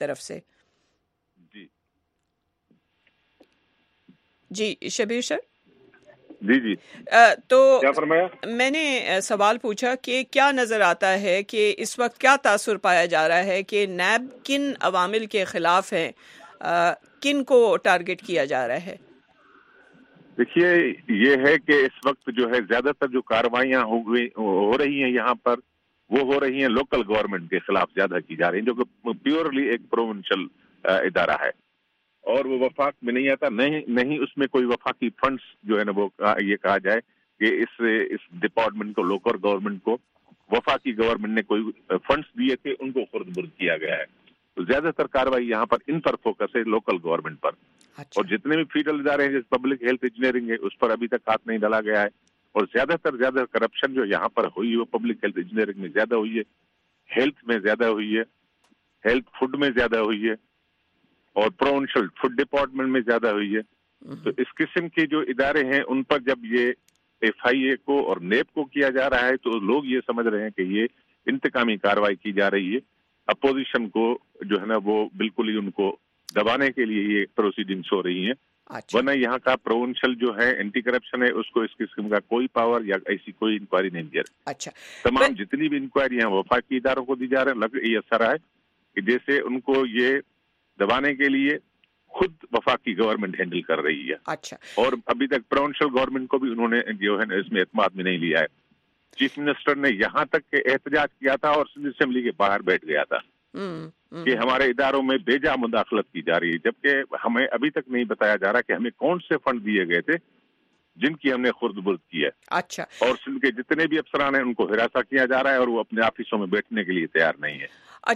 طرف سے؟ جی شبیر سر. جی تو کیا فرمایا؟ میں نے سوال پوچھا کہ کیا نظر آتا ہے کہ اس وقت کیا تاثر پایا جا رہا ہے کہ نیب کن عوامل کے خلاف ہے، کن کو ٹارگٹ کیا جا رہا ہے؟ دیکھیے یہ ہے کہ اس وقت جو ہے زیادہ تر جو کارروائیاں ہو رہی ہیں یہاں پر وہ ہو رہی ہیں لوکل گورنمنٹ کے خلاف زیادہ کی جا رہی ہیں، جو کہ پیورلی ایک پروونشل ادارہ ہے اور وہ وفاق میں نہیں آتا، نہیں اس میں کوئی وفاقی فنڈز جو ہے نا وہ یہ کہا جائے کہ اس ڈپارٹمنٹ کو، لوکل گورنمنٹ کو وفاقی گورنمنٹ نے کوئی فنڈز دیے تھے، ان کو خرد برد کیا گیا ہے. تو زیادہ تر کارروائی یہاں پر ان پر فوکس ہے، لوکل گورنمنٹ پر. اور جتنے بھی فیڈرل ادارے ہیں جیسے پبلک ہیلتھ انجینئرنگ ہے اس پر ابھی تک ہاتھ نہیں ڈالا گیا ہے. اور زیادہ کرپشن جو یہاں پر ہوئی ہے وہ پبلک ہیلتھ انجینئرنگ میں زیادہ ہوئی ہے، ہیلتھ میں زیادہ ہوئی ہے، ہیلتھ فوڈ میں زیادہ ہوئی ہے اور پروونشل فوڈ ڈپارٹمنٹ میں زیادہ ہوئی ہے. تو اس قسم کے جو ادارے ہیں ان پر جب یہ ایف آئی اے کو اور نیب کو کیا جا رہا ہے تو لوگ یہ سمجھ رہے ہیں کہ یہ انتقامی کارروائی کی جا رہی ہے، اپوزیشن کو جو ہے نا وہ بالکل ہی ان کو دبانے کے لیے یہ پروسیڈنگز ہو رہی ہیں. ورنہ یہاں کا پروونشل جو ہے اینٹی کرپشن ہے اس کو اس قسم کا کوئی پاور یا ایسی کوئی انکوائری نہیں دی رہی. تمام جتنی بھی انکوائری ہیں وفاقی اداروں کو دی جا رہے ہیں. یہ اثر ہے کہ جیسے ان کو یہ دبانے کے لیے خود وفاقی گورنمنٹ ہینڈل کر رہی ہے. اور ابھی تک پروونشل گورنمنٹ کو بھی انہوں نے جو ہے اس میں اعتماد میں نہیں لیا ہے. چیف منسٹر نے یہاں تک کہ احتجاج کیا تھا اور اسمبلی کے باہر بیٹھ گیا تھا کہ ہمارے اداروں میں بے جا مداخلت کی جا رہی ہے، جبکہ ہمیں ابھی تک نہیں بتایا جا رہا کہ ہمیں کون سے فنڈ دیے گئے تھے جن کی ہم نے خرد برد کی ہے. اور سندھ کے جتنے بھی افسران ہیں ان کو ہراساں کیا جا رہا ہے اور وہ اپنے آفسوں میں بیٹھنے کے لیے تیار نہیں ہے.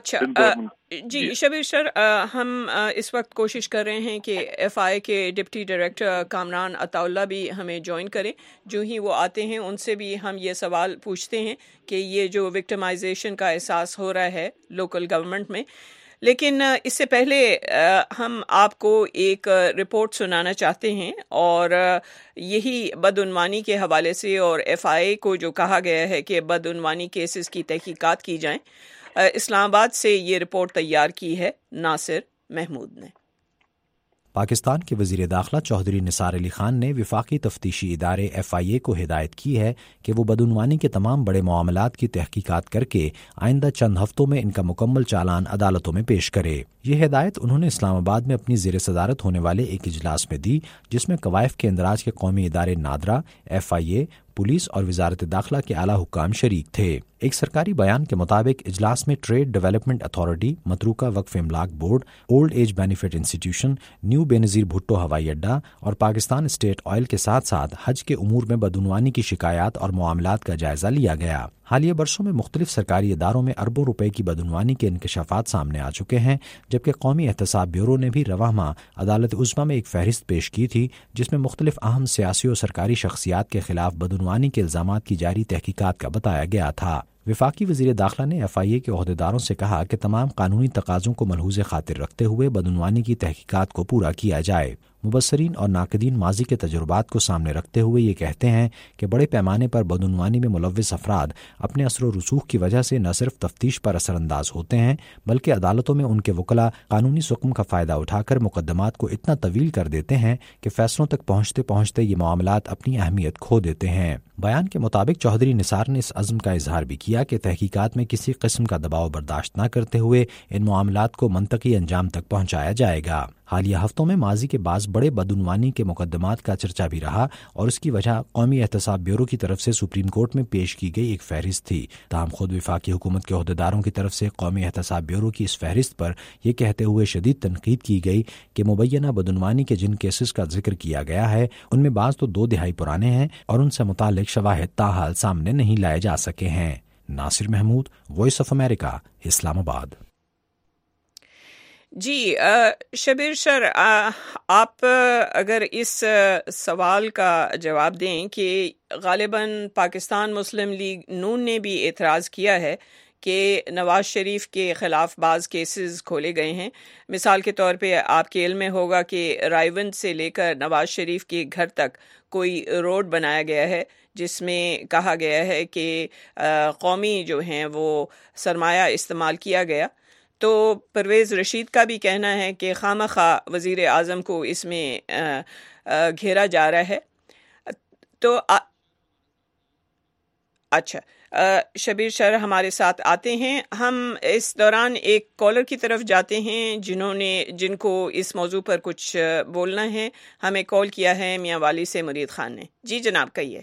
جی شبیر سر، ہم اس وقت کوشش کر رہے ہیں کہ ایف آئی کے ڈپٹی ڈائریکٹر کامران عطا اللہ بھی ہمیں جوائن کریں. جو ہی وہ آتے ہیں ان سے بھی ہم یہ سوال پوچھتے ہیں کہ یہ جو وکٹمائزیشن کا احساس ہو رہا ہے لوکل گورنمنٹ میں. لیکن اس سے پہلے ہم آپ کو ایک رپورٹ سنانا چاہتے ہیں اور یہی بدعنوانی کے حوالے سے اور ایف آئی اے کو جو کہا گیا ہے کہ بدعنوانی کیسز کی تحقیقات کی جائیں. اسلام آباد سے یہ رپورٹ تیار کی ہے ناصر محمود نے. پاکستان کے وزیر داخلہ چودھری نثار علی خان نے وفاقی تفتیشی ادارے ایف آئی اے کو ہدایت کی ہے کہ وہ بدعنوانی کے تمام بڑے معاملات کی تحقیقات کر کے آئندہ چند ہفتوں میں ان کا مکمل چالان عدالتوں میں پیش کرے. یہ ہدایت انہوں نے اسلام آباد میں اپنی زیر صدارت ہونے والے ایک اجلاس میں دی جس میں قوائف کے اندراج کے قومی ادارے NADRA, F I A, police اور وزارت داخلہ کے اعلیٰ حکام شریک تھے. ایک سرکاری بیان کے مطابق اجلاس میں ٹریڈ ڈیولپمنٹ اتھارٹی، متروکہ وقف املاک board, old age benefit institution, new Benazir Bhutto ہوائی اڈہ اور پاکستان اسٹیٹ آئل کے ساتھ ساتھ حج کے امور میں بدعنوانی کی شکایات اور معاملات کا جائزہ لیا گیا. حالیہ برسوں میں مختلف سرکاری اداروں میں اربوں روپے کی بدعنوانی کے انکشافات سامنے آ چکے ہیں، جبکہ قومی احتساب بیورو نے بھی رواں ماہ عدالت عظمیٰ میں ایک فہرست پیش کی تھی جس میں مختلف اہم سیاسی و سرکاری شخصیات کے خلاف بدعنوانی کے الزامات کی جاری تحقیقات کا بتایا گیا تھا. وفاقی وزیر داخلہ نے ایف آئی اے کے عہدیداروں سے کہا کہ تمام قانونی تقاضوں کو ملحوظ خاطر رکھتے ہوئے بدعنوانی کی تحقیقات کو پورا کیا جائے. مبصرین اور ناقدین ماضی کے تجربات کو سامنے رکھتے ہوئے یہ کہتے ہیں کہ بڑے پیمانے پر بدعنوانی میں ملوث افراد اپنے اثر و رسوخ کی وجہ سے نہ صرف تفتیش پر اثر انداز ہوتے ہیں بلکہ عدالتوں میں ان کے وکلاء قانونی سکم کا فائدہ اٹھا کر مقدمات کو اتنا طویل کر دیتے ہیں کہ فیصلوں تک پہنچتے پہنچتے یہ معاملات اپنی اہمیت کھو دیتے ہیں. بیان کے مطابق چودھری نثار نے اس عزم کا اظہار بھی کیا کہ تحقیقات میں کسی قسم کا دباؤ برداشت نہ کرتے ہوئے ان معاملات کو منطقی انجام تک پہنچایا جائے گا. حالیہ ہفتوں میں ماضی کے بعض بڑے بدعنوانی کے مقدمات کا چرچا بھی رہا اور اس کی وجہ قومی احتساب بیورو کی طرف سے سپریم کورٹ میں پیش کی گئی ایک فہرست تھی. تاہم خود وفاقی حکومت کے عہدیداروں کی طرف سے قومی احتساب بیورو کی اس فہرست پر یہ کہتے ہوئے شدید تنقید کی گئی کہ مبینہ بدعنوانی کے جن کیسز کا ذکر کیا گیا ہے ان میں بعض تو 2 دہائی پرانے ہیں اور ان سے متعلق شواہد تاحال سامنے نہیں لائے جا سکے ہیں. Nasir Mahmood, Voice of America, Islamabad. جی شبیر سر، آپ اگر اس سوال کا جواب دیں کہ غالباً پاکستان مسلم لیگ نون نے بھی اعتراض کیا ہے کہ نواز شریف کے خلاف بعض کیسز کھولے گئے ہیں. مثال کے طور پہ آپ کے علم میں ہوگا کہ رائیونڈ سے لے کر نواز شریف کے گھر تک کوئی روڈ بنایا گیا ہے جس میں کہا گیا ہے کہ قومی جو ہیں وہ سرمایہ استعمال کیا گیا. تو پرویز رشید کا بھی کہنا ہے کہ خواہ وزیر اعظم کو اس میں گھیرا جا رہا ہے. تو اچھا شبیر شر ہمارے ساتھ آتے ہیں. ہم اس دوران ایک کالر کی طرف جاتے ہیں جن کو اس موضوع پر کچھ بولنا ہے. ہمیں کال کیا ہے میاں والی سے مرید خان نے. جی جناب کہیے.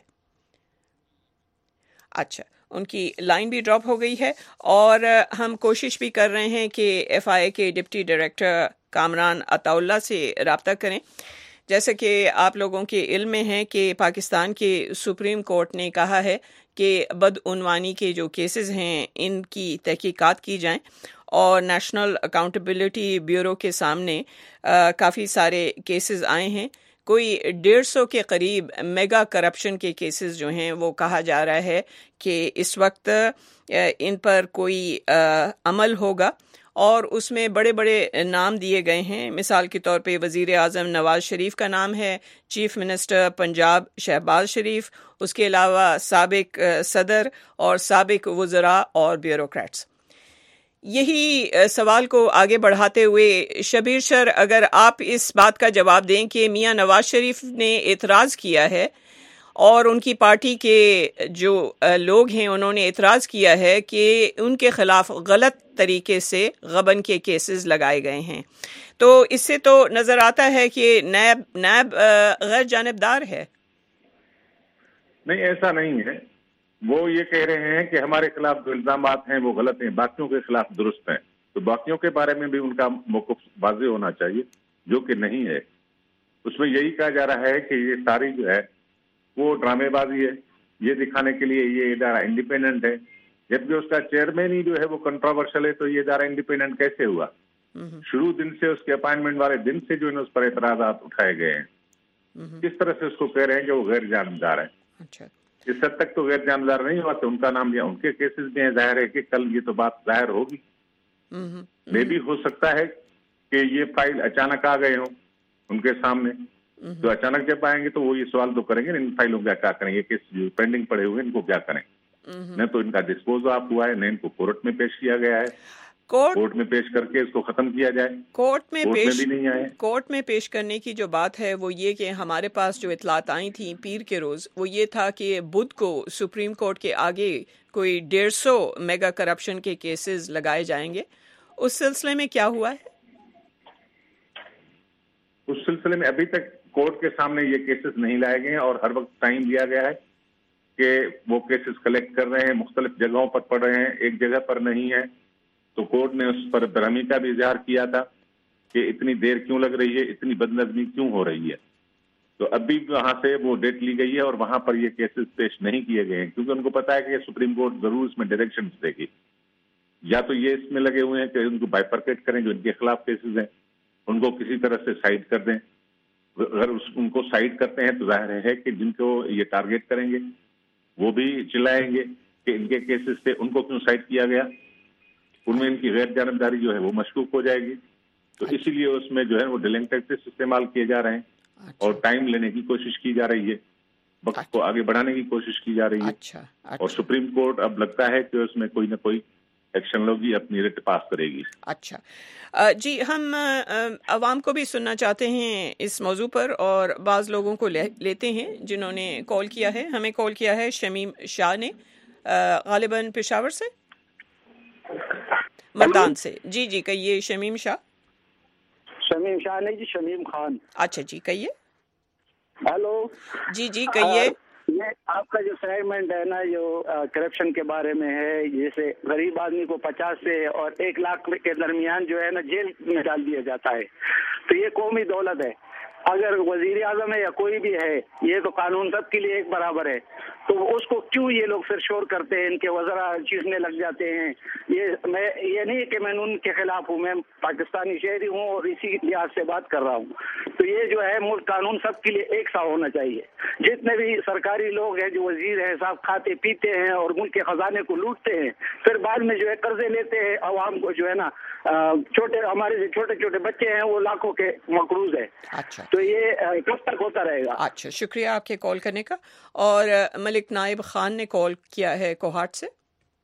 اچھا ان کی لائن بھی ڈراپ ہو گئی ہے اور ہم کوشش بھی کر رہے ہیں کہ ایف آئی اے کے ڈپٹی ڈائریکٹر کامران عطا اللہ سے رابطہ کریں. جیسا کہ آپ لوگوں کے علم میں ہے کہ پاکستان کے سپریم کورٹ نے کہا ہے کہ بدعنوانی کے جو کیسز ہیں ان کی تحقیقات کی جائیں اور نیشنل اکاؤنٹیبلٹی بیورو کے سامنے کافی سارے کیسز آئے ہیں. کوئی 150 کے قریب میگا کرپشن کے کیسز جو ہیں وہ کہا جا رہا ہے کہ اس وقت ان پر کوئی عمل ہوگا اور اس میں بڑے بڑے نام دیے گئے ہیں. مثال کے طور پہ وزیر اعظم نواز شریف کا نام ہے, چیف منسٹر پنجاب شہباز شریف, اس کے علاوہ سابق صدر اور سابق وزراء اور بیوروکریٹس. یہی سوال کو آگے بڑھاتے ہوئے شبیر شر اگر آپ اس بات کا جواب دیں کہ میاں نواز شریف نے اعتراض کیا ہے اور ان کی پارٹی کے جو لوگ ہیں انہوں نے اعتراض کیا ہے کہ ان کے خلاف غلط طریقے سے غبن کے کیسز لگائے گئے ہیں, تو اس سے تو نظر آتا ہے کہ نیب غیر جانبدار ہے. نہیں ایسا نہیں ہے. وہ یہ کہہ رہے ہیں کہ ہمارے خلاف جو الزامات ہیں وہ غلط ہیں, باقیوں کے خلاف درست ہیں. تو باقیوں کے بارے میں بھی ان کا موقف واضح ہونا چاہیے, جو کہ نہیں ہے. اس میں یہی کہا جا رہا ہے کہ یہ ساری جو ہے وہ ڈرامے بازی ہے, یہ دکھانے کے لیے یہ ادارہ انڈیپینڈنٹ ہے, جبکہ اس کا چیئرمین ہی جو ہے وہ کنٹروورشل ہے. تو یہ ادارہ انڈیپینڈنٹ کیسے ہوا؟ شروع دن سے اس کے اپائنٹمنٹ والے دن سے جو ہے اس پر اعتراضات اٹھائے گئے ہیں. کس طرح سے اس کو کہہ رہے ہیں کہ وہ غیر جانبدار ہے؟ اچھا اس حد تک تو غیر جانبدار نہیں ہوا تو ان کا نام لیا, ان کے کیسز بھی ہیں. ظاہر ہے کہ کل یہ تو بات ظاہر ہوگی. میں بھی ہو سکتا ہے کہ یہ فائل اچانک آ گئے ہوں ان کے سامنے, تو اچانک جب آئیں گے تو وہ یہ سوال تو کریں گے ان فائلوں کا کیا کریں, یہ کیس جو پینڈنگ پڑے ہوئے ان کو کیا کریں. نہ تو ان کا ڈسپوز آف ہوا ہے, نہ ان کو کورٹ میں پیش کیا گیا ہے. کورٹ میں پیش کر کے اس کو ختم کیا جائے, کورٹ میں بھی نہیں آئے. کورٹ میں پیش کرنے کی جو بات ہے وہ یہ کہ ہمارے پاس جو اطلاعات آئی تھیں پیر کے روز وہ یہ تھا کہ بدھ کو سپریم کورٹ کے آگے کوئی 150 میگا کرپشن کے کیسز لگائے جائیں گے. اس سلسلے میں کیا ہوا ہے؟ اس سلسلے میں ابھی تک کورٹ کے سامنے یہ کیسز نہیں لائے گئے ہیں اور ہر وقت ٹائم دیا گیا ہے کہ وہ کیسز کلیکٹ کر رہے ہیں, مختلف جگہوں پر پڑ رہے ہیں, ایک جگہ پر نہیں ہے. تو کورٹ نے اس پر برہمی کا بھی اظہار کیا تھا کہ اتنی دیر کیوں لگ رہی ہے, اتنی بدنظمی کیوں ہو رہی ہے. تو ابھی وہاں سے وہ ڈیٹ لی گئی ہے اور وہاں پر یہ کیسز پیش نہیں کیے گئے ہیں, کیونکہ ان کو پتا ہے کہ سپریم کورٹ ضرور اس میں ڈائریکشنز دے گی. یا تو یہ اس میں لگے ہوئے ہیں کہ ان کو بائیفرکیٹ کریں, جو ان کے خلاف کیسز ہیں ان کو کسی طرح سے سائڈ کر دیں. اگر ان کو سائڈ کرتے ہیں تو ظاہر ہے کہ جن کو یہ ٹارگیٹ کریں گے وہ بھی چلائیں گے کہ ان کے کیسز تھے, ان کو کیوں سائڈ کیا گیا, ان میں ان کی غیر جانبداری جو ہے وہ مشکوک ہو جائے گی. تو اسی لیے اس میں جو ہے وہ ڈیلنگ ٹیکٹکس استعمال کیے جا رہے ہیں اور ٹائم لینے کی کوشش کی جا رہی ہے, وقت کو آگے بڑھانے کی کوشش کی جا رہی ہے. اور سپریم کورٹ اب لگتا ہے کہ اس میں کوئی نہ کوئی ایکشن لوگی, اپنی ریٹ پاس کرے گی. اچھا جی, ہم عوام کو بھی سننا چاہتے ہیں اس موضوع پر اور بعض لوگوں کو لیتے ہیں جنہوں نے کال کیا ہے. ہمیں کال کیا ہے شمیم شاہ نے, غالباً پشاور سے, مردان سے. جی جی کہیے شمیم شاہ. شمیم شاہ نہیں جی, شمیم خان. اچھا جی کہیے. ہیلو. جی جی کہیے. یہ آپ کا جو سیگمنٹ ہے نا جو کرپشن کے بارے میں ہے, جیسے غریب آدمی کو 50 سے اور 1 لاکھ کے درمیان جو ہے نا جیل میں ڈال دیا جاتا ہے. تو یہ قومی دولت ہے. اگر وزیر اعظم ہے یا کوئی بھی ہے, یہ تو قانون سب کے لیے ایک برابر ہے. تو اس کو کیوں یہ لوگ پھر شور کرتے ہیں, ان کے وزراء چیخنے لگ جاتے ہیں. یہ نہیں کہ میں ان کے خلاف ہوں, میں پاکستانی شہری ہوں اور اسی لحاظ سے بات کر رہا ہوں. تو یہ جو ہے ملک قانون سب کے لیے ایک سا ہونا چاہیے. جتنے بھی سرکاری لوگ ہیں جو وزیر ہیں صاحب کھاتے پیتے ہیں اور ملک کے خزانے کو لوٹتے ہیں, پھر بعد میں جو ہے قرضے لیتے ہیں عوام کو, جو ہے نا ہمارے جو چھوٹے چھوٹے بچے ہیں وہ لاکھوں کے مقروض ہیں. اچھا تو یہ کب تک ہوتا رہے گا؟ اچھا شکریہ آپ کے کال کرنے کا. اور ملک نائب خان نے کال کیا ہے کوہاٹ سے.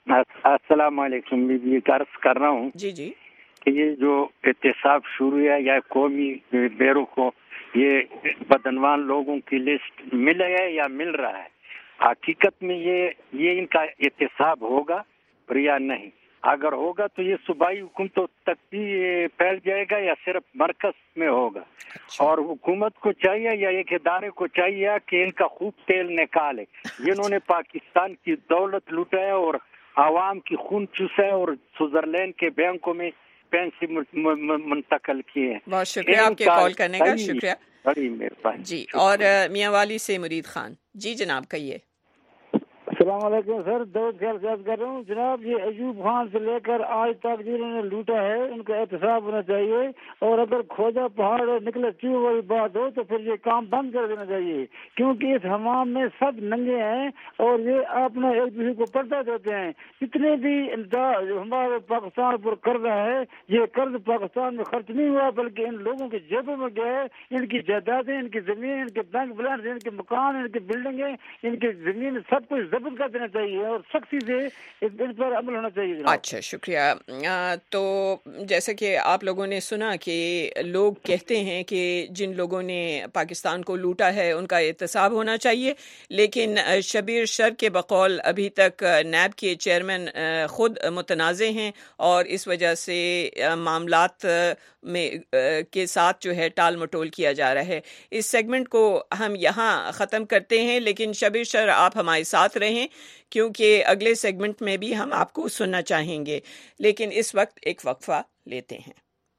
السلام علیکم. یہ عرض کر رہا ہوں جی کہ یہ جو احتساب شروع ہے یا قومی بیرو کو یہ بدعنوان لوگوں کی لسٹ مل ہے یا مل رہا ہے، حقیقت میں یہ ان کا احتساب ہوگا یا نہیں؟ اگر ہوگا تو یہ صوبائی حکومتوں تک بھی پھیل جائے گا یا صرف مرکز میں ہوگا؟ اور حکومت کو چاہیے یا ایک ادارے کو چاہیے کہ ان کا خوب تیل نکالے، جنہوں نے پاکستان کی دولت لوٹا ہے اور عوام کی خون چوسا ہے اور سوئٹزرلینڈ کے بینکوں میں پیسے منتقل کیے ہیں. بہت شکریہ آپ کے کال کرنے کا. شکریہ، بڑی مہربانی جی. اور میاں والی سے مرید خان. جی جناب کہیے. السلام علیکم سر، دعوت خیر سے عرض کر رہا ہوں جناب. یہ ایوب خان سے لے کر آج تک جنہوں نے لوٹا ہے ان کا احتساب ہونا چاہیے، اور اگر کھوجا پہاڑ نکلے چوہے والی بات ہو تو پھر یہ کام بند کر دینا چاہیے، کیونکہ اس حمام میں سب ننگے ہیں اور یہ اپنا ایک دوسرے کو پردہ دیتے ہیں. جتنے بھی ہمارے پاکستان پر قرض ہے، یہ قرض پاکستان میں خرچ نہیں ہوا بلکہ ان لوگوں کی جیبوں میں گیا ہے. ان کی جائیدادیں، ان کی زمین، ان کے بینک بیلنس، ان کے مکان، ان کی بلڈنگیں، ان کی زمین سب کچھ ضبط کر دینا چاہیے اور سختی سے ان پر عمل ہونا چاہیے جناب. اچھا شکریہ. تو جیسے کہ آپ لوگوں نے سنا کہ لوگ کہتے ہیں کہ جن لوگوں نے پاکستان کو لوٹا ہے ان کا احتساب ہونا چاہیے، لیکن شبیر شر کے بقول ابھی تک نیب کے چیئرمین خود متنازع ہیں اور اس وجہ سے معاملات میں کے ساتھ جو ہے ٹال مٹول کیا جا رہا ہے. اس سیگمنٹ کو ہم یہاں ختم کرتے ہیں، لیکن شبیر شر آپ ہمارے ساتھ رہیں کیونکہ اگلے سیگمنٹ میں بھی ہم آپ کو سننا چاہیں گے. لیکن اس وقت ایک وقفہ لیتے ہیں.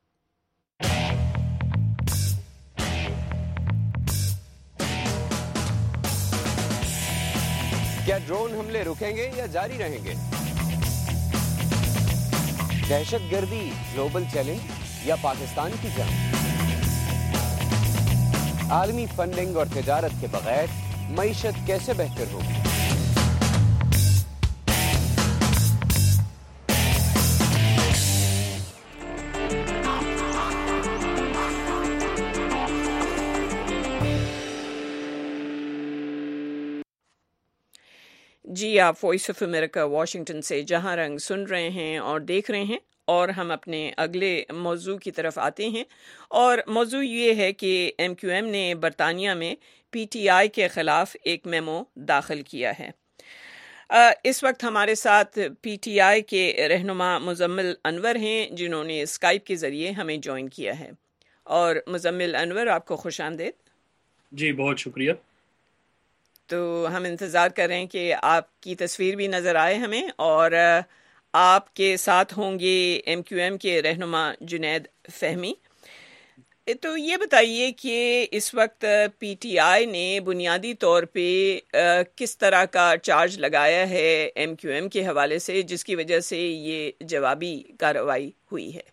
کیا ڈرون حملے رکیں گے یا جاری رہیں گے؟ دہشت گردی گلوبل چیلنج یا پاکستان کی جنگ؟ عالمی فنڈنگ اور تجارت کے بغیر معیشت کیسے بہتر ہوگی؟ جی آپ وائس آف امریکہ واشنگٹن سے جہاں رنگ سن رہے ہیں اور دیکھ رہے ہیں، اور ہم اپنے اگلے موضوع کی طرف آتے ہیں. اور موضوع یہ ہے کہ ایم کیو ایم نے برطانیہ میں پی ٹی آئی کے خلاف ایک میمو داخل کیا ہے. اس وقت ہمارے ساتھ پی ٹی آئی کے رہنما مزمل انور ہیں جنہوں نے اسکائپ کے ذریعے ہمیں جوائن کیا ہے. اور مزمل انور آپ کو خوش آمدید. جی بہت شکریہ. تو ہم انتظار کر رہے ہیں کہ آپ کی تصویر بھی نظر آئے ہمیں، اور آپ کے ساتھ ہوں گے ایم کیو ایم کے رہنما جنید فہمی. تو یہ بتائیے کہ اس وقت پی ٹی آئی نے بنیادی طور پہ کس طرح کا چارج لگایا ہے ایم کیو ایم کے حوالے سے، جس کی وجہ سے یہ جوابی کارروائی ہوئی ہے؟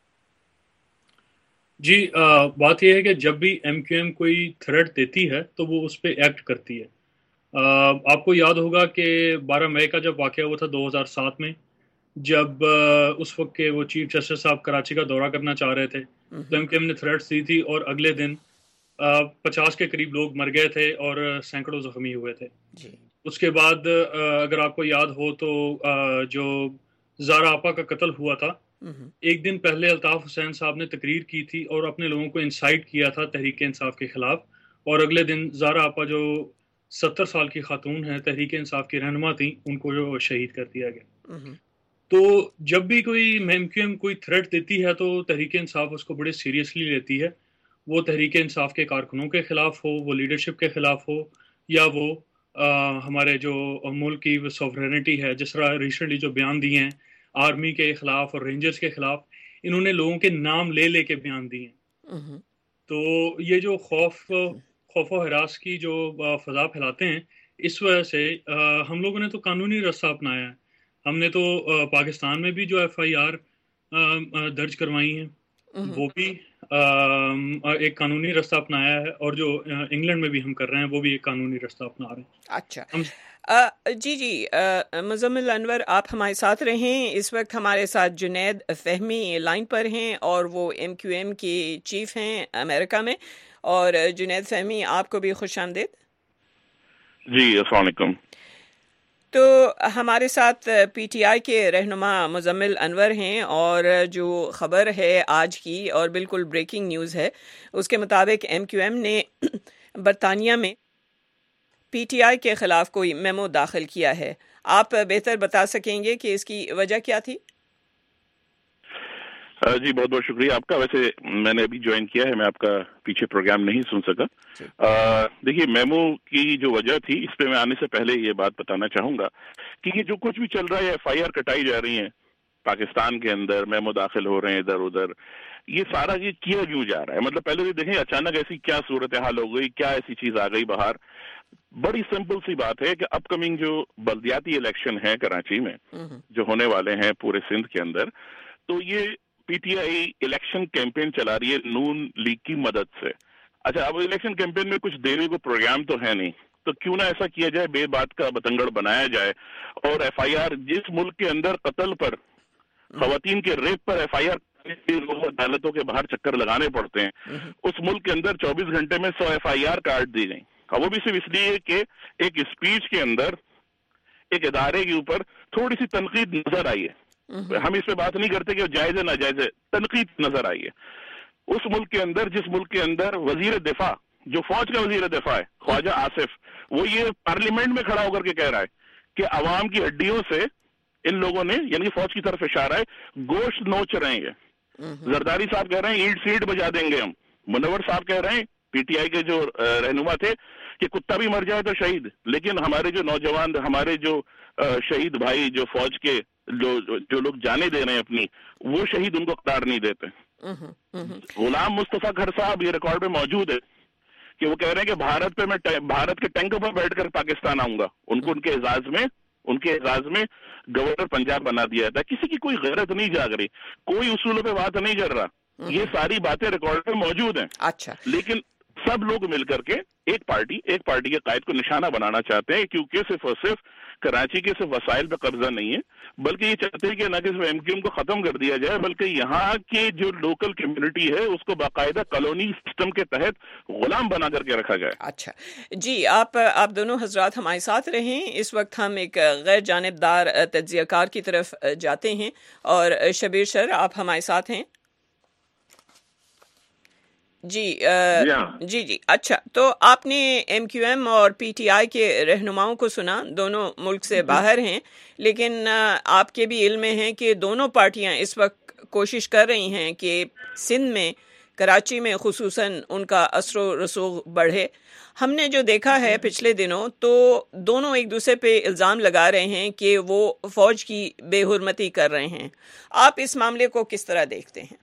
جی بات یہ ہے کہ جب بھی ایم کیو ایم کوئی تھریٹ دیتی ہے تو وہ اس پہ ایکٹ کرتی ہے. آپ کو یاد ہوگا کہ 12 مئی کا جب واقعہ ہوا تھا 2007 میں، جب اس وقت کے وہ چیف جسٹس صاحب کراچی کا دورہ کرنا چاہ رہے تھے تو ایم کیو ایم نے تھریٹس دی تھی، اور اگلے دن 50 کے قریب لوگ مر گئے تھے اور سینکڑوں زخمی ہوئے تھے. اس کے بعد اگر آپ کو یاد ہو تو جو زارا آپا کا قتل ہوا تھا، ایک دن پہلے الطاف حسین صاحب نے تقریر کی تھی اور اپنے لوگوں کو انسائٹ کیا تھا تحریک انصاف کے خلاف، اور اگلے دن زارا آپا جو 70 سال کی خاتون ہیں، تحریک انصاف کی رہنما تھیں، ان کو جو شہید کر دیا گیا. تو جب بھی کوئی ایم کیو ایم کوئی تھریٹ دیتی ہے تو تحریک انصاف اس کو بڑے سیریسلی لیتی ہے. وہ تحریک انصاف کے کارکنوں کے خلاف ہو، وہ لیڈرشپ کے خلاف ہو، یا وہ ہمارے جو ملک کی سوورینٹی ہے، جس طرح ریسنٹلی جو بیان دیے ہیں آرمی کے خلاف اور رینجرز کے خلاف، انہوں نے لوگوں کے نام لے لے کے بیان دیے ہیں. تو یہ جو خوف و ہراس کی جو فضا پھیلاتے ہیں، اس وجہ سے ہم لوگوں نے تو قانونی رستہ اپنایا ہے. ہم نے تو پاکستان میں بھی جو ایف آئی آر درج کروائی ہیں وہ بھی ایک قانونی راستہ اپنایا ہے، اور جو انگلینڈ میں بھی ہم کر رہے ہیں وہ بھی ایک قانونی راستہ اپنا رہے ہیں. اچھا جی مزمل انور آپ ہمارے ساتھ رہیں. اس وقت ہمارے ساتھ جنید فہمی لائن پر ہیں اور وہ ایم کیو ایم کے چیف ہیں امریکہ میں. اور جنید فہمی آپ کو بھی خوش آمدید. جی السلام علیکم. تو ہمارے ساتھ پی ٹی آئی کے رہنما مزمل انور ہیں، اور جو خبر ہے آج کی اور بالکل بریکنگ نیوز ہے، اس کے مطابق ایم کیو ایم نے برطانیہ میں پی ٹی آئی کے خلاف کوئی میمو داخل کیا ہے۔ آپ بہتر بتا سکیں گے کہ اس کی وجہ کیا تھی؟ جی بہت بہت شکریہ آپ کا۔ ویسے میں نے ابھی جوائن کیا ہے، میں آپ کا پیچھے پروگرام نہیں سن سکا۔ دیکھیے میمو کی جو وجہ تھی، اس پہ میں آنے سے پہلے یہ بات بتانا چاہوں گا کہ یہ جو کچھ بھی چل رہا ہے، ایف آئی آر کٹائی جا رہی ہیں پاکستان کے اندر، میمو داخل ہو رہے ہیں ادھر ادھر، یہ سارا یہ کیا کیوں جا رہا ہے؟ مطلب پہلے بھی دیکھیں اچانک ایسی کیا صورتحال ہو گئی، کیا ایسی چیز آ گئی باہر؟ بڑی سمپل سی بات ہے کہ اپ کمنگ جو بلدیاتی الیکشن ہے کراچی میں جو ہونے والے ہیں پورے سندھ کے اندر، تو یہ P T I election campaign چلا رہی ہے نون لیگ کی مدد سے۔ اچھا، اب الیکشن کیمپین میں کچھ دینے کو پروگرام تو ہے نہیں، تو کیوں نہ ایسا کیا جائے، بے بات کا بتنگڑ بنایا جائے، اور ایف آئی آر جس ملک کے اندر قتل پر، خواتین کے ریپ پر ایف آئی آر لوگ عدالتوں کے باہر چکر لگانے پڑتے ہیں، اس ملک کے اندر 24 گھنٹے میں 100 ایف آئی آر کاٹ دی گئی، اور وہ بھی صرف اس لیے کہ ایک اسپیچ کے اندر ایک ادارے کے اوپر تھوڑی سی تنقید نظر آئی ہے۔ ہم اس پہ بات نہیں کرتے کہ جائز ہے ناجائز ہے، تنقید نظر آئی ہے۔ اس ملک کے اندر، جس ملک کے اندر وزیر دفاع، جو فوج کا وزیر دفاع ہے خواجہ آصف، وہ یہ پارلیمنٹ میں کھڑا ہو کر کے کہہ رہا ہے کہ عوام کی ہڈیوں سے ان لوگوں نے، یعنی فوج کی طرف اشارہ ہے، گوشت نوچ رہے ہیں۔ زرداری صاحب کہہ رہے ہیں اینٹ سیٹ بجا دیں گے ہم۔ منور صاحب کہہ رہے ہیں، پی ٹی آئی کے جو رہنما تھے، کہ کتا بھی مر جائے تو شہید، لیکن ہمارے جو نوجوان، ہمارے جو شہید بھائی، جو فوج کے جو لوگ جانے دے رہے ہیں اپنی، وہ شہید ان کو قرار نہیں دیتے۔ غلام مصطفیٰ گھر صاحب یہ ریکارڈ میں موجود ہے کہ وہ کہہ رہے ہیں کہ بھارت پہ میں بھارت کے ٹینکوں پر بیٹھ کر پاکستان آؤں گا۔ ان کو ان کے اعزاز میں گورنر پنجاب بنا دیا تھا۔ کسی کی کوئی غیرت نہیں جاگ رہی، کوئی اصولوں پہ بات نہیں کر رہا، یہ ساری باتیں ریکارڈ میں موجود ہیں۔ اچھا، لیکن سب لوگ مل کر کے ایک پارٹی کے قائد کو نشانہ بنانا چاہتے ہیں، کیونکہ صرف اور صرف کراچی کے صرف وسائل پہ قبضہ نہیں ہے، بلکہ یہ چاہتے ہیں کہ نہ کہ صرف ایم کیو ایم کو ختم کر دیا جائے، بلکہ یہاں کے جو لوکل کمیونٹی ہے اس کو باقاعدہ کالونی سسٹم کے تحت غلام بنا کر کے رکھا جائے۔ اچھا جی، آپ دونوں حضرات ہمارے ساتھ رہیں۔ اس وقت ہم ایک غیر جانبدار تجزیہ کار کی طرف جاتے ہیں، اور شبیر سر آپ ہمارے ساتھ ہیں؟ جی اچھا، تو آپ نے ایم کیو ایم اور پی ٹی آئی کے رہنماؤں کو سنا، دونوں ملک سے باہر ہیں، لیکن آپ کے بھی علم میں ہے کہ دونوں پارٹیاں اس وقت کوشش کر رہی ہیں کہ سندھ میں، کراچی میں خصوصاً ان کا اثر و رسوخ بڑھے۔ ہم نے جو دیکھا ہے پچھلے دنوں، تو دونوں ایک دوسرے پہ الزام لگا رہے ہیں کہ وہ فوج کی بے حرمتی کر رہے ہیں۔ آپ اس معاملے کو کس طرح دیکھتے ہیں؟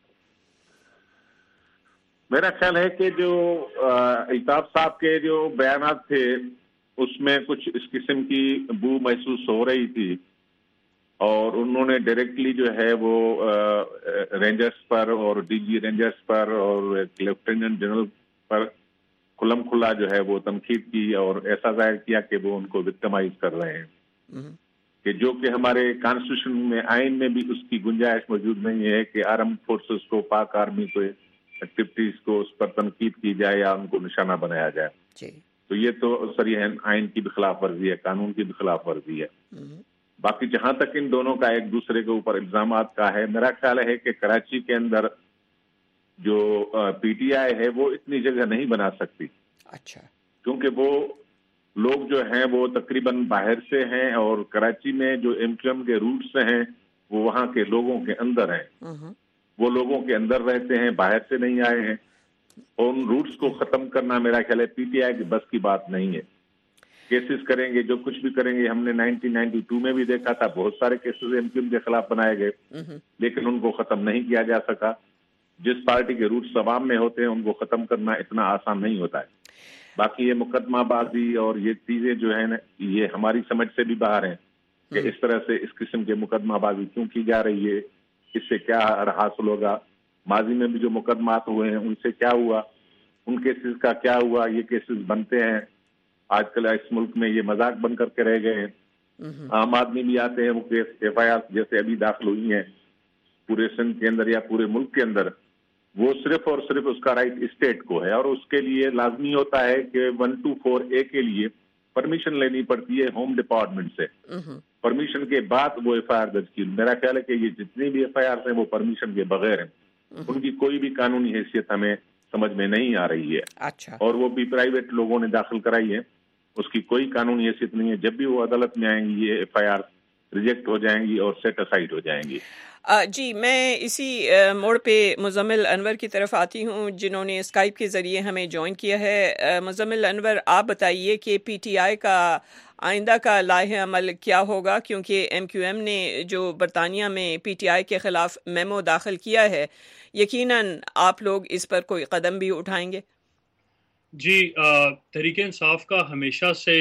میرا خیال ہے کہ جو الطاف صاحب کے جو بیانات تھے اس میں کچھ اس قسم کی بو محسوس ہو رہی تھی، اور انہوں نے ڈائریکٹلی جو ہے وہ رینجرز پر اور ڈی جی رینجرز پر اور لیفٹیننٹ جنرل پر کھلم کھلا جو ہے وہ تنقید کی، اور ایسا ظاہر کیا کہ وہ ان کو وکٹمائز کر رہے ہیں، کہ جو کہ ہمارے کانسٹیٹیوشن میں، آئین میں بھی اس کی گنجائش موجود نہیں ہے کہ آرم فورسز کو، پاک آرمی کو، ایکٹیویٹیز کو اس پر تنقید کی جائے یا ان کو نشانہ بنایا جائے۔ تو یہ تو صریحاً آئین کی بھی خلاف ورزی ہے، قانون کی بھی خلاف ورزی ہے۔ باقی جہاں تک ان دونوں کا ایک دوسرے کے اوپر الزامات کا ہے، میرا خیال ہے کہ کراچی کے اندر جو پی ٹی آئی ہے وہ اتنی جگہ نہیں بنا سکتی۔ اچھا، کیونکہ وہ لوگ جو ہیں وہ تقریباً باہر سے ہیں، اور کراچی میں جو ایم کیو ایم کے روٹس ہیں وہ وہاں کے لوگوں کے اندر ہیں، وہ لوگوں کے اندر رہتے ہیں، باہر سے نہیں آئے ہیں، اور ان روٹس کو ختم کرنا میرا خیال ہے پی ٹی آئی کی بس کی بات نہیں ہے۔ کیسز کریں گے، جو کچھ بھی کریں گے، ہم نے 1992 میں بھی دیکھا تھا، بہت سارے کیسز ایم کیو ایم کے خلاف بنائے گئے، لیکن ان کو ختم نہیں کیا جا سکا۔ جس پارٹی کے روٹس عوام میں ہوتے ہیں ان کو ختم کرنا اتنا آسان نہیں ہوتا ہے۔ باقی یہ مقدمہ بازی اور یہ چیزیں جو ہیں یہ ہماری سمجھ سے بھی باہر ہیں کہ اس طرح سے اس قسم کے مقدمہ بازی کیوں کی جا رہی ہے، اس سے کیا حاصل ہوگا، ماضی میں بھی جو مقدمات ہوئے ہیں ان سے کیا ہوا، ان کیسز کا کیا ہوا، یہ کیسز بنتے ہیں آج کل اس ملک میں، یہ مذاق بن کر کے رہ گئے ہیں۔ عام آدمی بھی آتے ہیں، وہ کیس ایف آئی آر جیسے ابھی داخل ہوئی ہیں پورے سندھ کے اندر یا پورے ملک کے اندر، وہ صرف اور صرف اس کا رائٹ اسٹیٹ کو ہے، اور اس کے لیے لازمی ہوتا ہے کہ 124A کے لیے परमिशन लेनी पड़ती है होम डिपार्टमेंट से, परमिशन के बाद वो FIR दर्ज की। मेरा ख्याल है कि ये जितनी भी FIR हैं वो परमिशन के बगैर हैं, उनकी कोई भी कानूनी हैसियत हमें समझ में नहीं आ रही है। अच्छा। और वो भी प्राइवेट लोगों ने दाखिल कराई है, उसकी कोई कानूनी हैसियत नहीं है। जब भी वो अदालत में आएंगी ये FIR रिजेक्ट हो जाएंगी और सेट असाइड हो जाएंगी। जी, मैं इसी मोड़ पे मुज़म्मिल अनवर की तरफ आती हूँ जिन्होंने स्काइप के ज़रिए हमें ज्वाइन किया है। मुज़म्मिल अनवर, आप बताइए कि PTI का आइंदा का लाहे अमल क्या होगा, क्योंकि MQM ने जो बरतानिया में PTI के ख़िलाफ़ मेमो दाखिल किया है, यकीनन आप लोग इस पर कोई कदम भी उठाएंगे? जी, तहरीक इंसाफ का हमेशा से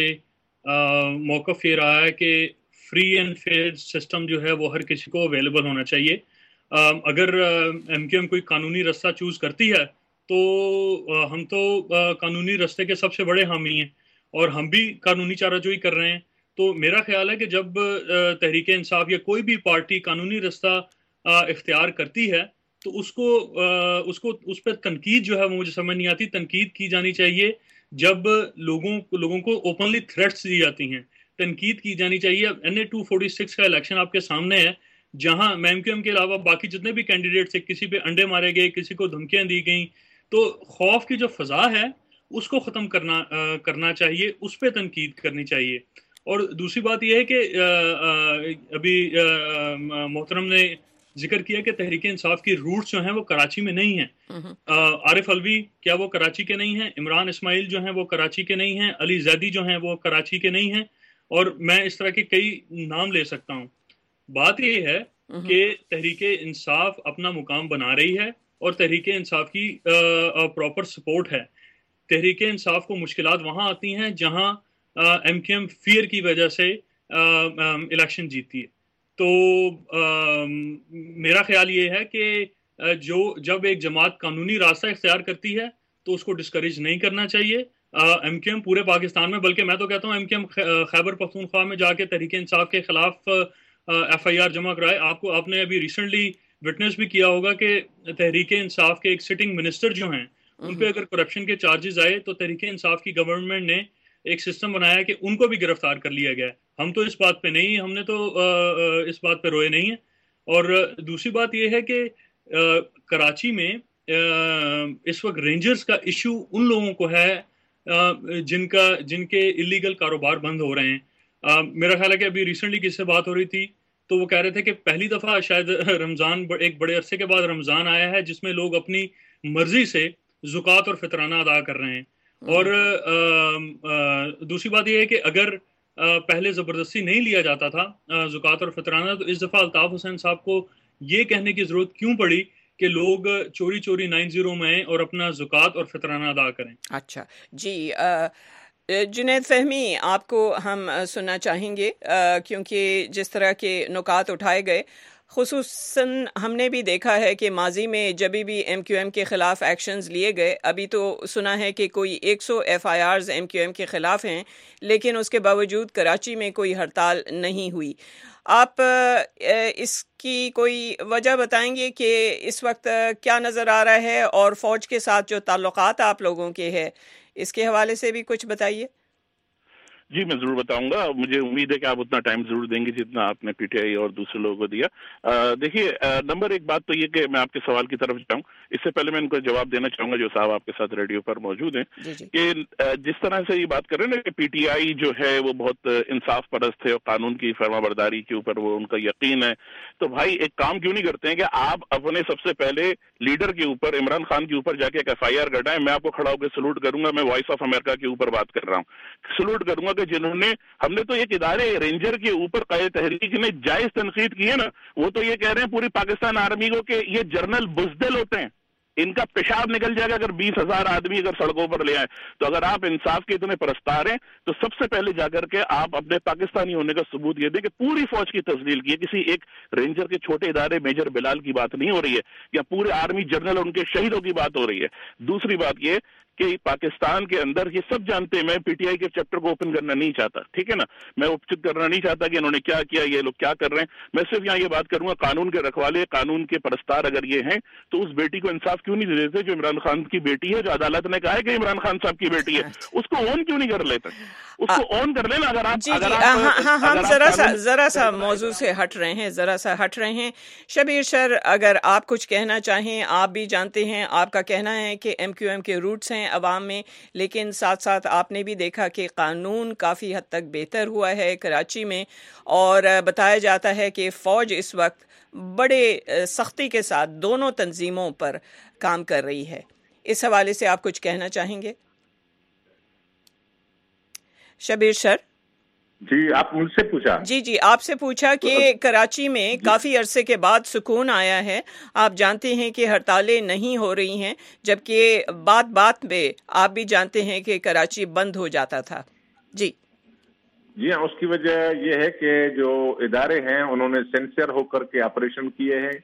मौक़िफ़ ये रहा है कि फ्री एंड फेयर सिस्टम जो है वो हर किसी को अवेलेबल होना चाहिए। अगर MQM कोई कानूनी रास्ता चूज़ करती है तो हम तो कानूनी रास्ते के सबसे बड़े हामी हैं और हम भी कानूनी चाराजोई कर रहे हैं। तो मेरा ख्याल है कि जब तहरीक इंसाफ या कोई भी पार्टी कानूनी रास्ता इख्तियार करती है तो उसको उस पर तनकीद जो है वो मुझे समझ नहीं आती। तनकीद की जानी चाहिए जब लोगों को ओपनली थ्रेट्स दी जाती हैं, तनकीद की जानी चाहिए। NA 246 का इलेक्शन आपके सामने है, जहां MQM के अलावा बाकी जितने भी कैंडिडेट थे, किसी पे अंडे मारे गए, किसी को धमकियां दी गई। तो खौफ की जो फजा है उसको ख़त्म करना चाहिए, उस पर तनकीद करनी चाहिए। और दूसरी बात यह है कि अभी मोहतरम ने जिक्र किया कि तहरीक इंसाफ की रूट्स जो हैं वो कराची में नहीं हैं। आरिफ अलवी क्या वो कराची के नहीं हैं? इमरान इस्माइल जो हैं वो कराची के नहीं हैं? अली जैदी जो हैं वो कराची के नहीं हैं? और मैं इस तरह के कई नाम ले सकता हूँ। बात यह है कि तहरीक इंसाफ अपना मुकाम बना रही है और तहरीक इंसाफ की प्रॉपर सपोर्ट है। तहरीक इंसाफ को मुश्किलात वहाँ आती हैं जहाँ MQM फियर की वजह से इलेक्शन जीतती है। तो मेरा ख्याल ये है कि जब एक जमात कानूनी रास्ता इख्तियार करती है तो उसको डिस्करेज नहीं करना चाहिए। MQM पूरे पाकिस्तान में, बल्कि मैं तो कहता हूँ MQM खैबर पख्तूनख्वा में जाके तहरीक इंसाफ के खिलाफ FIR जमा कराए। आपने अभी रिसेंटली विटनेस भी किया होगा कि तहरीक इंसाफ के एक सिटिंग मिनिस्टर जो हैं उन पे अगर करप्शन के चार्जेस आए तो तहरीक इंसाफ की गवर्नमेंट ने एक सिस्टम बनाया कि उनको भी गिरफ्तार कर लिया गया। हम तो इस बात पे नहीं, हमने तो इस बात पे रोए नहीं है। और दूसरी बात यह है कि कराची में इस वक्त रेंजर्स का इशू उन लोगों को है जिनके इलीगल कारोबार बंद हो रहे हैं। मेरा ख्याल है कि अभी रिसेंटली किससे बात हो रही थी तो वो कह रहे थे कि पहली दफ़ा शायद रमज़ान, एक बड़े अरसे के बाद रमज़ान आया है जिसमें लोग अपनी मर्जी से ज़ुकात और फितराना अदा कर रहे हैं। और दूसरी बात यह है कि अगर पहले ज़बरदस्ती नहीं लिया जाता था ज़ुकात और फितराना, तो इस दफ़ा अल्ताफ़ हुसैन साहब को ये कहने की ज़रूरत क्यों पड़ी कि लोग चोरी 90 में आएँ और अपना ज़ुकात और फितराना अदा करें। अच्छा जी, जुनैद फ़हमी, आपको हम सुनना चाहेंगे क्योंकि जिस तरह के नुकात उठाए गए, ख़ुसूसन हमने भी देखा है कि माजी में जब भी MQM के ख़िलाफ़ एक्शंस लिए गए, अभी तो सुना है कि कोई 100 FIRs MQM के ख़िलाफ़ हैं, लेकिन उसके बावजूद कराची में कोई हड़ताल नहीं हुई। आप इसकी कोई वजह बताएंगे कि इस वक्त क्या नज़र आ रहा है और फ़ौज के साथ जो ताल्लुकात आप लोगों के हैं, इसके हवाले से भी कुछ बताइए। जी, मैं जरूर बताऊंगा। मुझे उम्मीद है कि आप उतना टाइम जरूर देंगे जितना आपने PTI और दूसरे लोगों को दिया। देखिए, नंबर एक बात तो ये कि मैं आपके सवाल की तरफ जाऊं, इससे पहले मैं इनको जवाब देना चाहूंगा जो साहब आपके साथ रेडियो पर मौजूद हैं कि जिस तरह से ये बात कर रहे हैं ना कि PTI जो है वो बहुत इंसाफ परस्त है और कानून की फरमाबरदारी के ऊपर वो उनका यकीन है, तो भाई एक काम क्यों नहीं करते हैं कि आप अपने सबसे पहले लीडर के ऊपर, इमरान खान के ऊपर जाके एक FIR कटाएं। मैं आपको खड़ा होकर सलूट करूंगा, मैं वॉइस ऑफ अमेरिका के ऊपर बात कर रहा हूँ, सलूट करूंगा जिन्होंने, हमने तो एक इदारे रेंजर के ऊपर कायदे तहरीक ने जायज तनकीद की है ना, वो तो ये कह रहे हैं पूरी पाकिस्तान आर्मी को कि ये जर्नल बुज़दिल होते हैं, इनका पेशाब निकल जाएगा अगर 20,000 आदमी अगर सड़कों पर ले आए। तो अगर आप इंसाफ के इतने परस्तार हैं तो सबसे पहले जाकर के आप अपने पाकिस्तानी होने का सबूत ये दें कि पूरी फौज की तस्दील की है, किसी एक रेंजर के छोटे इदारे मेजर बिलाल की बात नहीं हो रही है या पूरे आर्मी जनरल और उनके शहीदों की बात हो रही है। दूसरी बात ये कि पाकिस्तान के अंदर ये सब जानते हैं, मैं पीटीआई के चैप्टर को ओपन करना नहीं चाहता, ठीक है ना, मैं ओपन करना नहीं चाहता कि इन्होंने क्या किया, ये लोग क्या कर रहे हैं। मैं सिर्फ यहाँ ये बात करूंगा, कानून के रखवाले, कानून के परस्तार अगर ये हैं तो उस बेटी को इंसाफ क्यों नहीं दे देते जो इमरान खान की बेटी है, जो अदालत ने कहा है कि इमरान खान साहब की बेटी है, उसको ऑन क्यों नहीं कर लेते? उसको ऑन कर लेना। अगर आप हम जरा सा मौजू से हट रहे हैं, शबीर सर, अगर आप कुछ कहना चाहें। आप भी जानते हैं, आपका कहना है कि एमक्यूएम के रूट्स हैं अवाम में, लेकिन साथ साथ आपने भी देखा कि कानून काफ़ी हद तक बेहतर हुआ है कराची में, और बताया जाता है कि फ़ौज इस वक्त बड़े सख्ती के साथ दोनों तंजीमों पर काम कर रही है। इस हवाले से आप कुछ कहना चाहेंगे शबीर सर? जी, आप मुझसे पूछा? जी, आपसे पूछा कि कराची में काफ़ी अरसे के बाद सुकून आया है। आप जानते हैं कि हड़तालें नहीं हो रही हैं, जबकि बात में आप भी जानते हैं कि कराची बंद हो जाता था। जी हाँ, उसकी वजह यह है कि जो इदारे हैं उन्होंने सिंसियर होकर के ऑपरेशन किए हैं,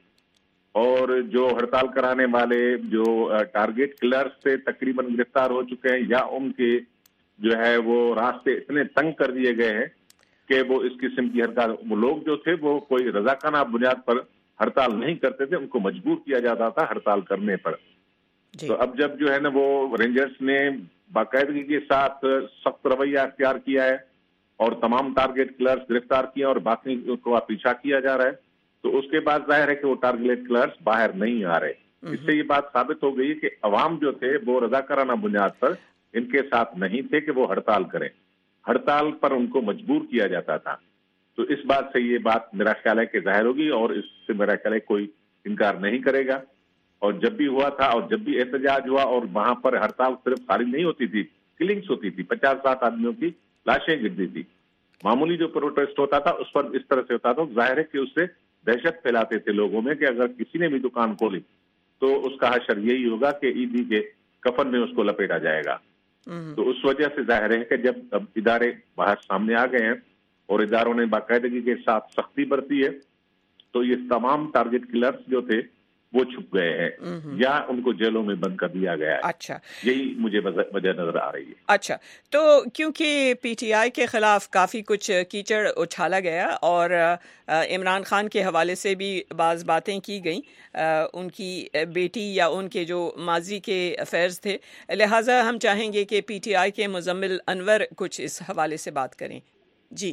और जो हड़ताल कराने वाले जो टारगेट किलर्स थे तकरीबन गिरफ्तार हो चुके हैं, या उनके जो है वो रास्ते इतने तंग कर दिए गए हैं कि वो इस किस्म की हड़ताल, वो लोग जो थे वो कोई रजाकाना बुनियाद पर हड़ताल नहीं करते थे, उनको मजबूर किया जाता था हड़ताल करने पर। तो अब जब जो है ना वो रेंजर्स ने बाकायदगी के साथ सख्त रवैया अख्तियार किया है और तमाम टारगेट किलर्स गिरफ्तार किए और बाकी को पीछा किया जा रहा है, तो उसके बाद जाहिर है कि वो टारगेट किलर्स बाहर नहीं आ रहे। इससे ये बात साबित हो गई कि अवाम जो थे वो रजाकाराना बुनियाद पर इनके साथ नहीं थे कि वो हड़ताल करें, हड़ताल पर उनको मजबूर किया जाता था। तो इस बात से ये बात मेरा ख्याल है कि जाहिर होगी, और इससे मेरा ख्याल है कोई इनकार नहीं करेगा। और जब भी हुआ था और जब भी एहतजाज हुआ और वहां पर हड़ताल सिर्फ खारिज नहीं होती थी, किलिंग्स होती थी, 50-60 आदमियों की लाशें गिरती थी। मामूली जो प्रोटेस्ट होता था उस पर इस तरह से होता था, जाहिर है कि उससे दहशत फैलाते थे लोगों में कि अगर किसी ने भी दुकान खोली तो उसका हशर यही होगा कि ईदी के कफन में उसको लपेटा जाएगा। तो उस वजह से जाहिर है कि जब अब इदारे बाहर सामने आ गए हैं और इदारों ने बाकायदगी के साथ सख्ती बरती है, तो ये तमाम टारगेट किलर्स जो थे वो छुप गए हैं या उनको जेलों में बंद कर दिया गया है। अच्छा, यही मुझे वजह नजर आ रही है। अच्छा, तो क्योंकि पीटीआई के खिलाफ काफ़ी कुछ कीचड़ उछाला गया और इमरान खान के हवाले से भी बाज़ बातें की गई, उनकी बेटी या उनके जो माजी के अफेयर्स थे, लिहाजा हम चाहेंगे कि पीटीआई के मुजम्मिल अनवर कुछ इस हवाले से बात करें। जी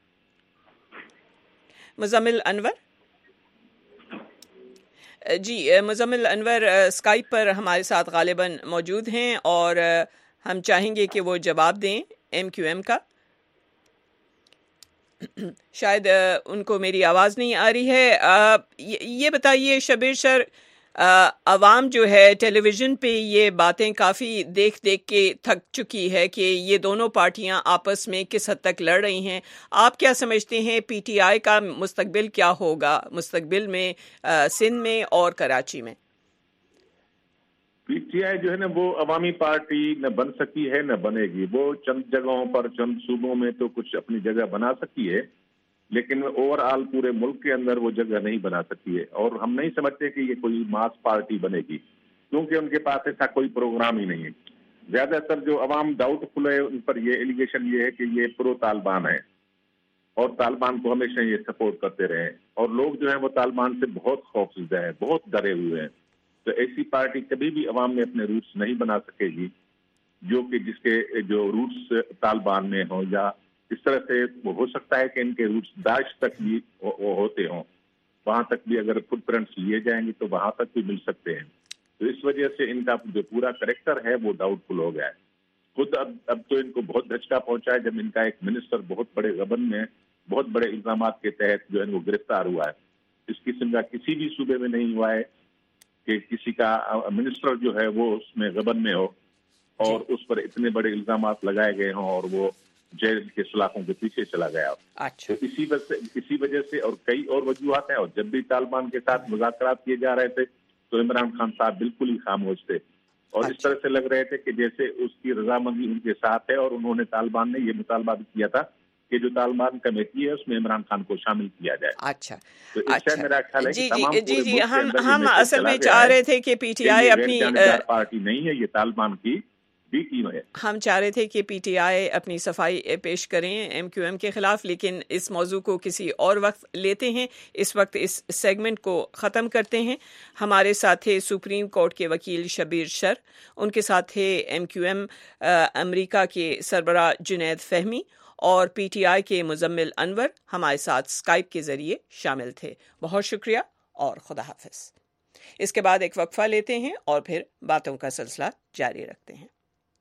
मुजम्मिल अनवर। जी मुजम्मिल अनवर स्काइप पर हमारे साथ गालिबन मौजूद हैं और हम चाहेंगे कि वो जवाब दें एमक्यूएम का। शायद उनको मेरी आवाज़ नहीं आ रही है। ये बताइए शबीर सर, आवाम जो है टेलीविज़न पे ये बातें काफ़ी देख देख के थक चुकी है कि ये दोनों पार्टियां आपस में किस हद तक लड़ रही हैं। आप क्या समझते हैं पीटीआई का मुस्तकबिल क्या होगा मुस्तकबिल में सिंध में और कराची में? पीटीआई जो है ना वो अवामी पार्टी न बन सकी है न बनेगी। वो चंद जगहों पर चंद सूबों में तो कुछ अपनी जगह बना सकी है, लेकिन ओवरऑल पूरे मुल्क के अंदर वो जगह नहीं बना सकी है। और हम नहीं समझते कि ये कोई मास पार्टी बनेगी, क्योंकि उनके पास ऐसा कोई प्रोग्राम ही नहीं है। ज्यादातर जो अवाम डाउटफुल है उन पर ये एलिगेशन ये है कि ये प्रो तालिबान है और तालिबान को हमेशा ये सपोर्ट करते रहे, और लोग जो है वो तालिबान से बहुत खौफजदा है, बहुत डरे हुए हैं। तो ऐसी पार्टी कभी भी अवाम में अपने रूट्स नहीं बना सकेगी जो कि जिसके जो रूट्स तालिबान में हो, या इस तरह से वो हो सकता है कि इनके रूट्स दाइश तक भी होते हों, वहां तक भी अगर फुटप्रिंट्स लिए जाएंगे तो वहां तक भी मिल सकते हैं। तो इस वजह से इनका जो पूरा करेक्टर है वो डाउटफुल हो गया है। खुद अब तो इनको बहुत धचका पहुंचा है जब इनका एक मिनिस्टर बहुत बड़े गबन में बहुत बड़े इल्जाम के तहत जो है वो गिरफ्तार हुआ है। इस किस्म का किसी भी सूबे में नहीं हुआ है कि किसी का मिनिस्टर जो है वो उसमें गबन में हो और उस पर इतने बड़े इल्जाम लगाए गए हों और वो जेल के सलाखों के पीछे चला गया। अच्छा। तो इसी वजह से और कई और वजूहात हैं। और जब भी तालिबान के साथ मुज़ाकरात किए जा रहे थे तो इमरान खान साहब बिल्कुल ही खामोश थे और इस तरह से लग रहे थे कि जैसे उसकी रजामंदी उनके साथ है। और उन्होंने तालिबान ने ये मुतालबा भी किया था कि जो तालिबान कमेटी है उसमें इमरान खान को शामिल किया जाए। अच्छा, तो इससे मेरा ख्याल है कि तमाम हम असल में चाह रहे थे कि पीटीआई अपनी पार्टी नहीं है ये तालिबान की, बी टीम है। हम चाह रहे थे कि पीटीआई अपनी सफाई पेश करें एमक्यूएम के खिलाफ, लेकिन इस मौजू को किसी और वक्त लेते हैं। इस वक्त इस सेगमेंट को ख़त्म करते हैं। हमारे साथ थे सुप्रीम कोर्ट के वकील शबीर शर, उनके साथ थे एमक्यूएम अमेरिका के सरबराह जुनैद फहमी और पीटीआई के मुजम्मिल अनवर हमारे साथ स्काइप के ज़रिए शामिल थे। बहुत शुक्रिया और खुदा हाफिज़। इसके बाद एक वक्फा लेते हैं और फिर बातों का सिलसिला जारी रखते हैं।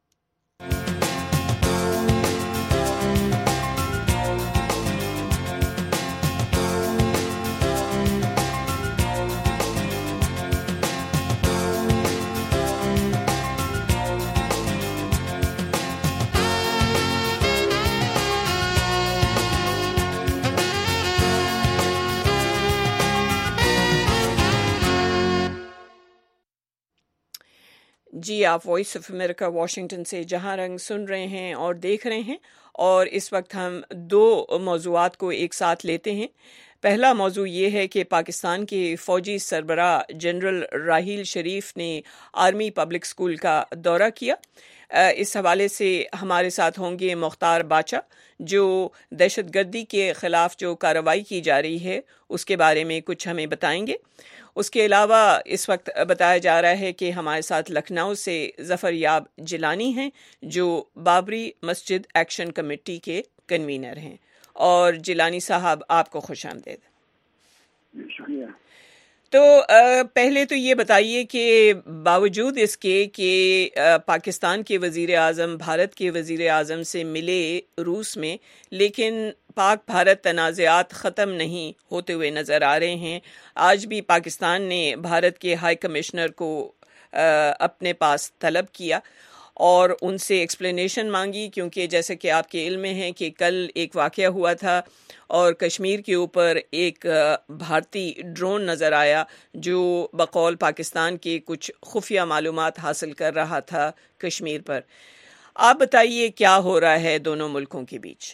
जी, आप वॉइस ऑफ अमेरिका वाशिंगटन से जहां रंग सुन रहे हैं और देख रहे हैं, और इस वक्त हम दो मौज़ूआत को एक साथ लेते हैं। पहला मौजू ये है कि पाकिस्तान के फ़ौजी सरबराह जनरल राहील शरीफ ने आर्मी पब्लिक स्कूल का दौरा किया। इस हवाले से हमारे साथ होंगे मुख्तार बाचा, जो दहशतगर्दी के ख़िलाफ़ जो कार्रवाई की जा रही है उसके बारे में कुछ हमें बताएंगे। उसके अलावा इस वक्त बताया जा रहा है कि हमारे साथ लखनऊ से ज़फ़र याब जिलानी हैं, जो बाबरी मस्जिद एक्शन कमेटी के कन्वीनर हैं। और जिलानी साहब, आपको खुशामदीद। शुक्रिया। तो पहले तो ये बताइए कि बावजूद इसके कि पाकिस्तान के वज़ीर आज़म भारत के वज़ीर आज़म से मिले रूस में, लेकिन पाक भारत तनाज़ात ख़त्म नहीं होते हुए नज़र आ रहे हैं। आज भी पाकिस्तान ने भारत के हाई कमिश्नर को अपने पास तलब किया और उनसे एक्सप्लेनेशन मांगी, क्योंकि जैसे कि आपके इल्म में है कि कल एक वाक़या हुआ था और कश्मीर के ऊपर एक भारतीय ड्रोन नज़र आया जो बकौल पाकिस्तान के कुछ खुफिया मालूमात हासिल कर रहा था कश्मीर पर। आप बताइए क्या हो रहा है दोनों मुल्कों के बीच?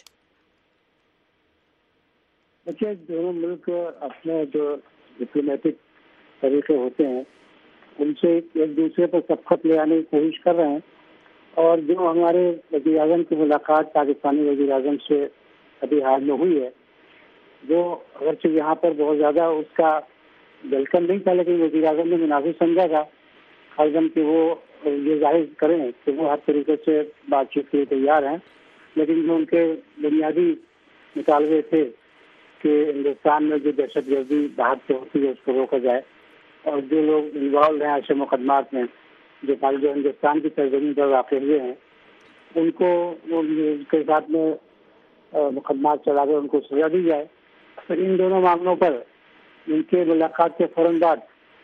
देखिए, दोनों मुल्क अपने जो डिप्लोमेटिक तरीके होते हैं उनसे एक दूसरे पर सबकत ले आने की कोशिश कर रहे हैं, और जो हमारे वज़ीर आज़म की मुलाकात पाकिस्तानी वज़ीर आज़म से अभी हाल में हुई है, वो अगरचे यहाँ पर बहुत ज़्यादा उसका वेलकम नहीं था, लेकिन वज़ीर आज़म ने मुनासिब समझा था आज़म कि वो ये जाहिर करें कि वो हर तरीके से बातचीत के लिए तैयार हैं। लेकिन जो उनके बुनियादी मुतालबे थे कि हिंदुस्तान में जो दहशतगर्दी बाहर से होती है उसको रोका जाए, और जो लोग इन्वॉल्व हैं ऐसे मुकदमात में जो हिंदुस्तान की सरजमीन पर वाक़ हुए हैं उनको उनके साथ में मुकदमात चला कर उनको सजा दी जाए। तो इन दोनों मामलों पर उनके मुलाकात के फ़ौरन बाद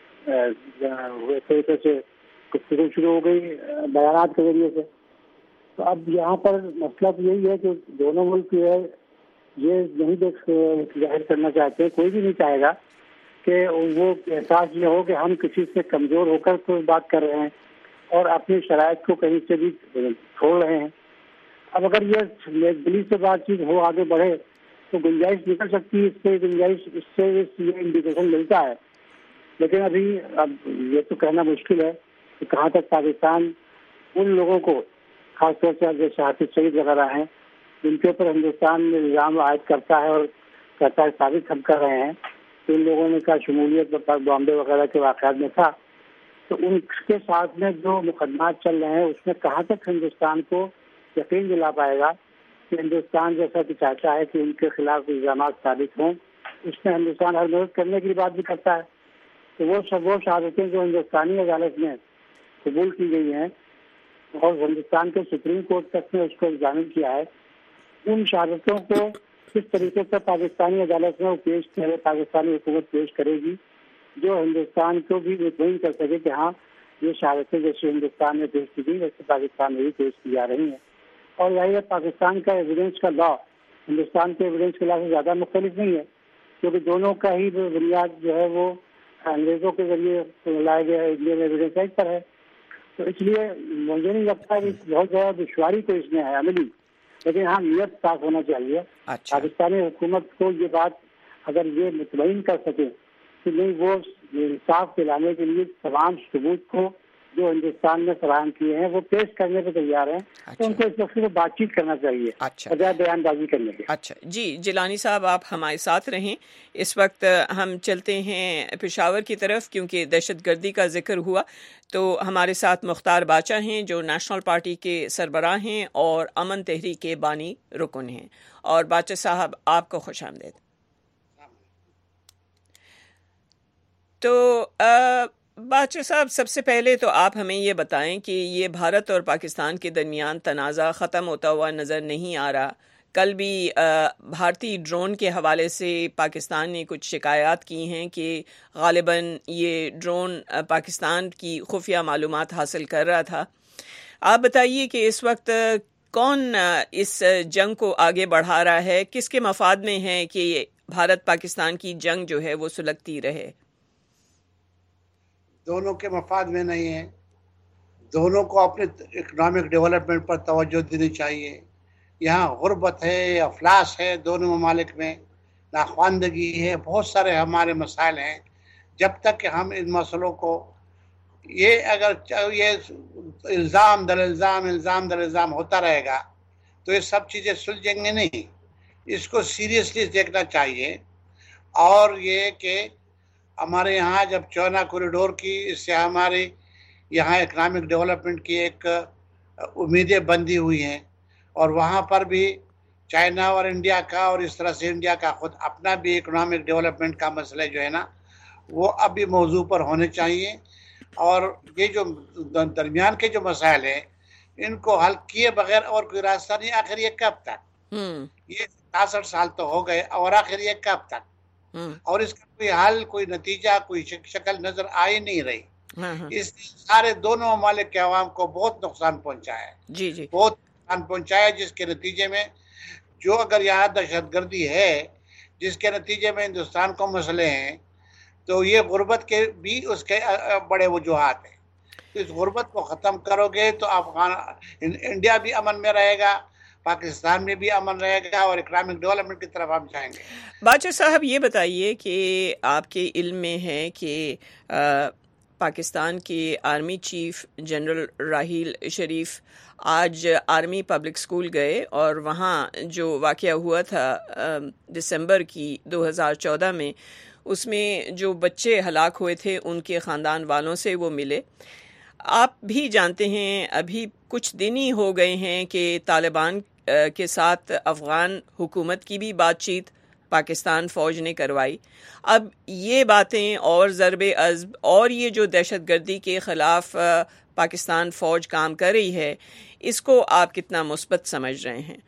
तरीके से गुफ्तगू शुरू हो गई बयानात के जरिए से। तो अब यहाँ पर मसला तो यही है कि दोनों मुल्क जो है ये नहीं जाहिर करना चाहते, कोई भी नहीं चाहेगा कि वो एहसास ये हो कि हम किसी से कमज़ोर होकर तो बात कर रहे हैं और अपनी शराइत को कहीं से भी छोड़ रहे हैं। अब अगर ये दिल्ली से बातचीत हो, आगे बढ़े, तो गुंजाइश निकल सकती है, इससे ये इंडिकेशन मिलता है। लेकिन अभी अब ये तो कहना मुश्किल है कि कहाँ तक पाकिस्तान उन लोगों को, खासतौर से जैसे हाफिज सईद वगैरह हैं, जिनके ऊपर हिंदुस्तान में इल्ज़ाम आयद करता है और कहता है साबित हम कर रहे हैं तो इन लोगों ने का शमूलियत बॉम्बे वगैरह के वाक़यात में था, तो उनके साथ में जो मुकदमात चल रहे हैं उसमें कहाँ तक हिंदुस्तान को यकीन दिला पाएगा कि हिंदुस्तान जैसा कि चाहता है कि उनके खिलाफ इल्ज़ाम साबित हों, उसमें हिंदुस्तान हर मदद करने की बात भी करता है। तो वो शहादतें जो हिंदुस्तानी अदालत में कबूल की गई हैं और हिंदुस्तान के सुप्रीम कोर्ट तक ने उसको एग्जामिन किया है, उन शहादतों को किस तरीके से पाकिस्तानी अदालत में पेश करे, पाकिस्तानी हुकूमत पेश करेगी जो हिंदुस्तान को भी मुतमईन कर सके कि हाँ ये शहादतें जैसे हिंदुस्तान में पेश की गई वैसे पाकिस्तान में भी पेश की जा रही हैं। और यही है पाकिस्तान का एविडेंस का लॉ हिंदुस्तान के एविडेंस के लॉ से ज़्यादा मुख्तलिफ नहीं है, क्योंकि दोनों का ही बुनियाद जो है वो अंग्रेज़ों के जरिए लाया गया इंडियन एविडेंस एक्ट पर है। तो इसलिए मुझे नहीं लगता कि बहुत ज़्यादा दुश्वारी तो इसमें है अमली, लेकिन हाँ नियत साफ होना चाहिए। अच्छा। पाकिस्तानी हुकूमत को ये बात अगर ये मुतमईन कर सके कि नहीं वो इंसाफ दिलाने के लिए तमाम सबूत को جو ہندوستان میں فراہم کیے ہیں وہ پیش کرنے پہ تیار ہیں. تو ان کو اس وقت بات چیت کرنا چاہیے بجائے بیان بازی کرنے کے. اچھا جی جیلانی صاحب آپ ہمارے ساتھ رہیں. اس وقت ہم چلتے ہیں پشاور کی طرف کیونکہ دہشت گردی کا ذکر ہوا. تو ہمارے ساتھ مختار باچا ہیں جو نیشنل پارٹی کے سربراہ ہیں اور امن تحریک کے بانی رکن ہیں. اور باچا صاحب آپ کو خوش آمدید. تو باچا صاہب سب سے پہلے تو آپ ہمیں یہ بتائیں کہ یہ بھارت اور پاکستان کے درمیان تنازع ختم ہوتا ہوا نظر نہیں آ رہا. کل بھی بھارتی ڈرون کے حوالے سے پاکستان نے کچھ شکایات کی ہیں کہ غالباً یہ ڈرون پاکستان کی خفیہ معلومات حاصل کر رہا تھا. آپ بتائیے کہ اس وقت کون اس جنگ کو آگے بڑھا رہا ہے, کس کے مفاد میں ہے کہ بھارت پاکستان کی جنگ جو ہے وہ سلگتی رہے؟ دونوں کے مفاد میں نہیں ہے. دونوں کو اپنے اکنامک ڈیولپمنٹ پر توجہ دینی چاہیے. یہاں غربت ہے, افلاس ہے دونوں ممالک میں, ناخواندگی ہے, بہت سارے ہمارے مسائل ہیں. جب تک کہ ہم ان مسئلوں کو یہ الزام در الزام ہوتا رہے گا تو یہ سب چیزیں سلجھیں گے نہیں. اس کو سیریسلی دیکھنا چاہیے. اور یہ کہ ہمارے یہاں جب چونا کوریڈور کی اس سے ہماری یہاں اکنامک ڈیولپمنٹ کی ایک امیدیں بندھی ہوئی ہیں, اور وہاں پر بھی چائنا اور انڈیا کا اور اس طرح سے انڈیا کا خود اپنا بھی اکنامک ڈیولپمنٹ کا مسئلہ جو ہے نا وہ اب بھی موضوع پر ہونے چاہیے. اور یہ جو درمیان کے جو مسائل ہیں ان کو حل کیے بغیر اور کوئی راستہ نہیں. آخر یہ کب تک؟ یہ 67 سال تو ہو گئے, اور آخر یہ کب تک؟ اور اس کا کوئی حل, کوئی نتیجہ, کوئی شکل نظر آ ہی نہیں رہی. اس سارے دونوں ممالک کے عوام کو بہت نقصان پہنچا ہے. بہت نقصان پہنچایا, جس کے نتیجے میں جو اگر یہاں دہشت گردی ہے جس کے نتیجے میں ہندوستان کو مسئلے ہیں, تو یہ غربت کے بھی اس کے بڑے وجوہات ہیں. اس غربت کو ختم کرو گے تو انڈیا بھی امن میں رہے گا, پاکستان میں بھی امن رہے گا, اور اکنامک ڈیولپمنٹ کی طرف ہم جائیں گے. باچا صاحب یہ بتائیے کہ آپ کے علم میں ہے کہ پاکستان کے army chief general Raheel Sharif آج آرمی پبلک اسکول گئے, اور وہاں جو واقعہ ہوا تھا دسمبر کی 2014 میں, اس میں جو بچے ہلاک ہوئے تھے ان کے خاندان والوں سے وہ ملے. آپ بھی جانتے ہیں ابھی کچھ دن ہی ہو گئے ہیں کہ طالبان کے ساتھ افغان حکومت کی بھی بات چیت پاکستان فوج نے کروائی. اب یہ باتیں اور ضرب عضب اور یہ جو دہشت گردی کے خلاف پاکستان فوج کام کر رہی ہے, اس کو آپ کتنا مثبت سمجھ رہے ہیں؟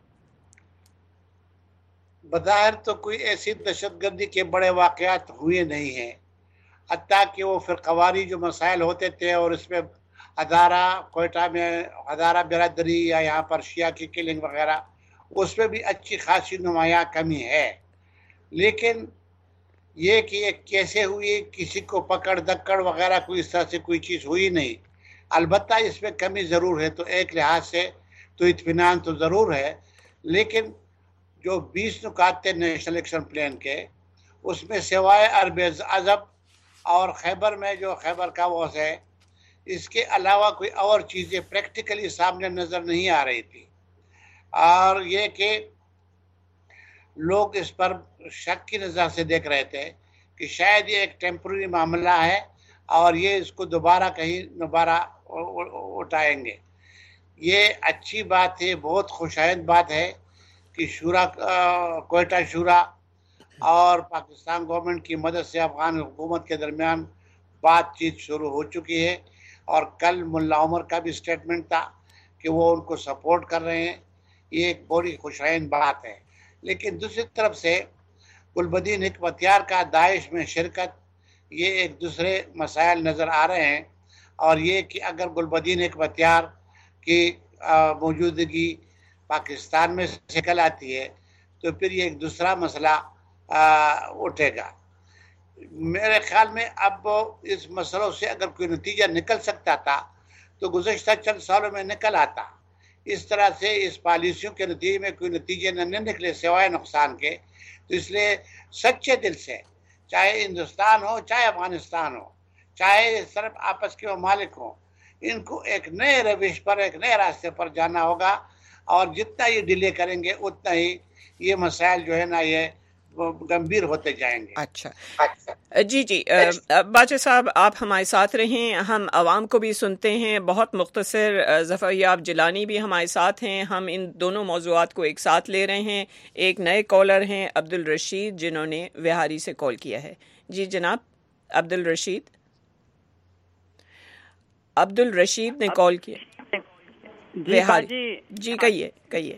بظاہر تو کوئی ایسی دہشت گردی کے بڑے واقعات ہوئے نہیں ہیں, حتیٰ کہ وہ فرقواری جو مسائل ہوتے تھے, اور اس میں ہزارہ کوئٹہ میں ہزارہ برادری یا یہاں پر شیعہ کی کلنگ وغیرہ, اس میں بھی اچھی خاصی نمایاں کمی ہے. لیکن یہ کہ یہ کیسے ہوئی, کسی کو پکڑ دکڑ وغیرہ کوئی اس طرح سے کوئی چیز ہوئی نہیں. البتہ اس میں کمی ضرور ہے, تو ایک لحاظ سے تو اطمینان تو ضرور ہے. لیکن جو 20 نکات تھے نیشنل ایکشن پلان کے, اس میں سوائے ارب عزب اور خیبر میں جو خیبر کا ووس ہے, اس کے علاوہ کوئی اور چیزیں پریکٹیکلی سامنے نظر نہیں آ رہی تھی. اور یہ کہ لوگ اس پر شک کی نظر سے دیکھ رہے تھے کہ شاید یہ ایک ٹیمپرری معاملہ ہے اور یہ اس کو دوبارہ اٹھائیں گے. یہ اچھی بات ہے, بہت خوشائند بات ہے کہ شورا کوئٹہ شورا اور پاکستان گورنمنٹ کی مدد سے افغان حکومت کے درمیان بات چیت شروع ہو چکی ہے. اور کل ملا عمر کا بھی سٹیٹمنٹ تھا کہ وہ ان کو سپورٹ کر رہے ہیں. یہ ایک بڑی خوشائند بات ہے. لیکن دوسری طرف سے گلبدین حکمتیار کا داعش میں شرکت, یہ ایک دوسرے مسائل نظر آ رہے ہیں. اور یہ کہ اگر گلبدین حکمتیار کی موجودگی پاکستان میں نکل آتی ہے تو پھر یہ ایک دوسرا مسئلہ اٹھے گا. میرے خیال میں اب اس مسئلوں سے اگر کوئی نتیجہ نکل سکتا تھا تو گزشتہ چند سالوں میں نکل آتا. اس طرح سے اس پالیسیوں کے نتیجے میں کوئی نتیجے نہ نکلے سوائے نقصان کے. تو اس لیے سچے دل سے چاہے ہندوستان ہو, چاہے افغانستان ہو, चाहे सिर्फ आपस के ममालिक हों, इनको एक नए रविश पर, एक नए रास्ते पर जाना होगा, और जितना ये डिले करेंगे उतना ही ये मसाइल जो है ना ये गंभीर होते जाएंगे। अच्छा जी जी बाचा साहब, आप हमारे साथ रहें, हम आवाम को भी सुनते हैं। बहुत मुख्तसर, ज़फ़र याब जिलानी भी हमारे साथ हैं। हम इन दोनों मौज़ूआत को एक साथ ले रहे हैं। एक नए कॉलर हैं अब्दुल रशीद, जिन्होंने विहारी से कॉल किया है। जी जनाब अब्दुल रशीद, अब्दुल रशीद ने कॉल किया विहारी। जी कहिए कहिए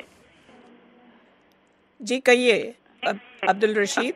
जी कहिए अब्दुल रशीद।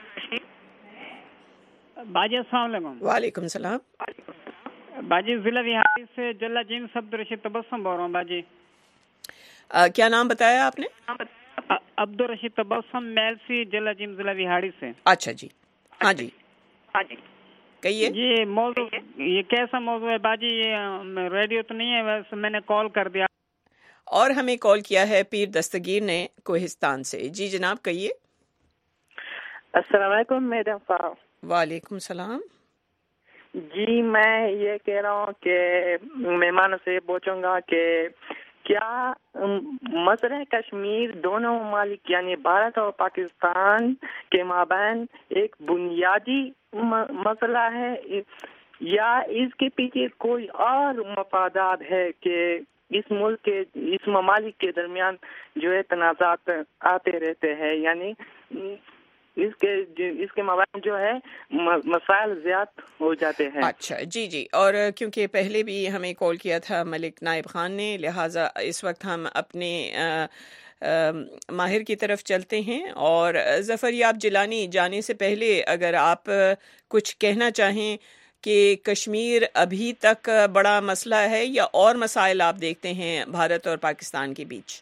बाजी अस्सलाम वालेकुम। वालेकुम सलाम। बाजी जिला विहारी से जल्ला जिन अब्दुल रशीद तबस्सुम बोल रहा हूँ। बाजी क्या नाम बताया आपने? अब्दुल रशीद तबस्सुम मेलसी जल्ला जिन जिला विहारी से। अच्छा जी, हाँ जी कहिए। ये मौजू, ये कैसा मौजू है बाजी? ये रेडियो तो नहीं है, वैसे मैंने कॉल कर दिया। और हमें कॉल किया है पीर दस्तगीर ने कोहिस्तान से। जी जनाब कहिए। अस्सलाम वालेकुम मैडम साहब। वालेकुम सलाम। जी मैं ये कह रहा हूँ कि मेहमानों से पूछूंगा कि क्या मसला कश्मीर दोनों ममालिक यानी भारत और पाकिस्तान के माबैन एक बुनियादी मसला है, या इसके पीछे कोई और मफादात है कि इस मुल्क के, इस ममालिक के दरमियान जो है तनाज़ात आते रहते हैं, यानी इसके माबैन जो है मसाइल ज़्यादा हो जाते हैं। अच्छा जी जी, और क्योंकि पहले भी हमें कॉल किया था मलिक नाइब खान ने, लिहाजा इस वक्त हम अपने माहिर की तरफ चलते हैं। और ज़फ़र याब जिलानी, जाने से पहले अगर आप कुछ कहना चाहें कि कश्मीर अभी तक बड़ा मसला है या और मसाइल आप देखते हैं भारत और पाकिस्तान के बीच?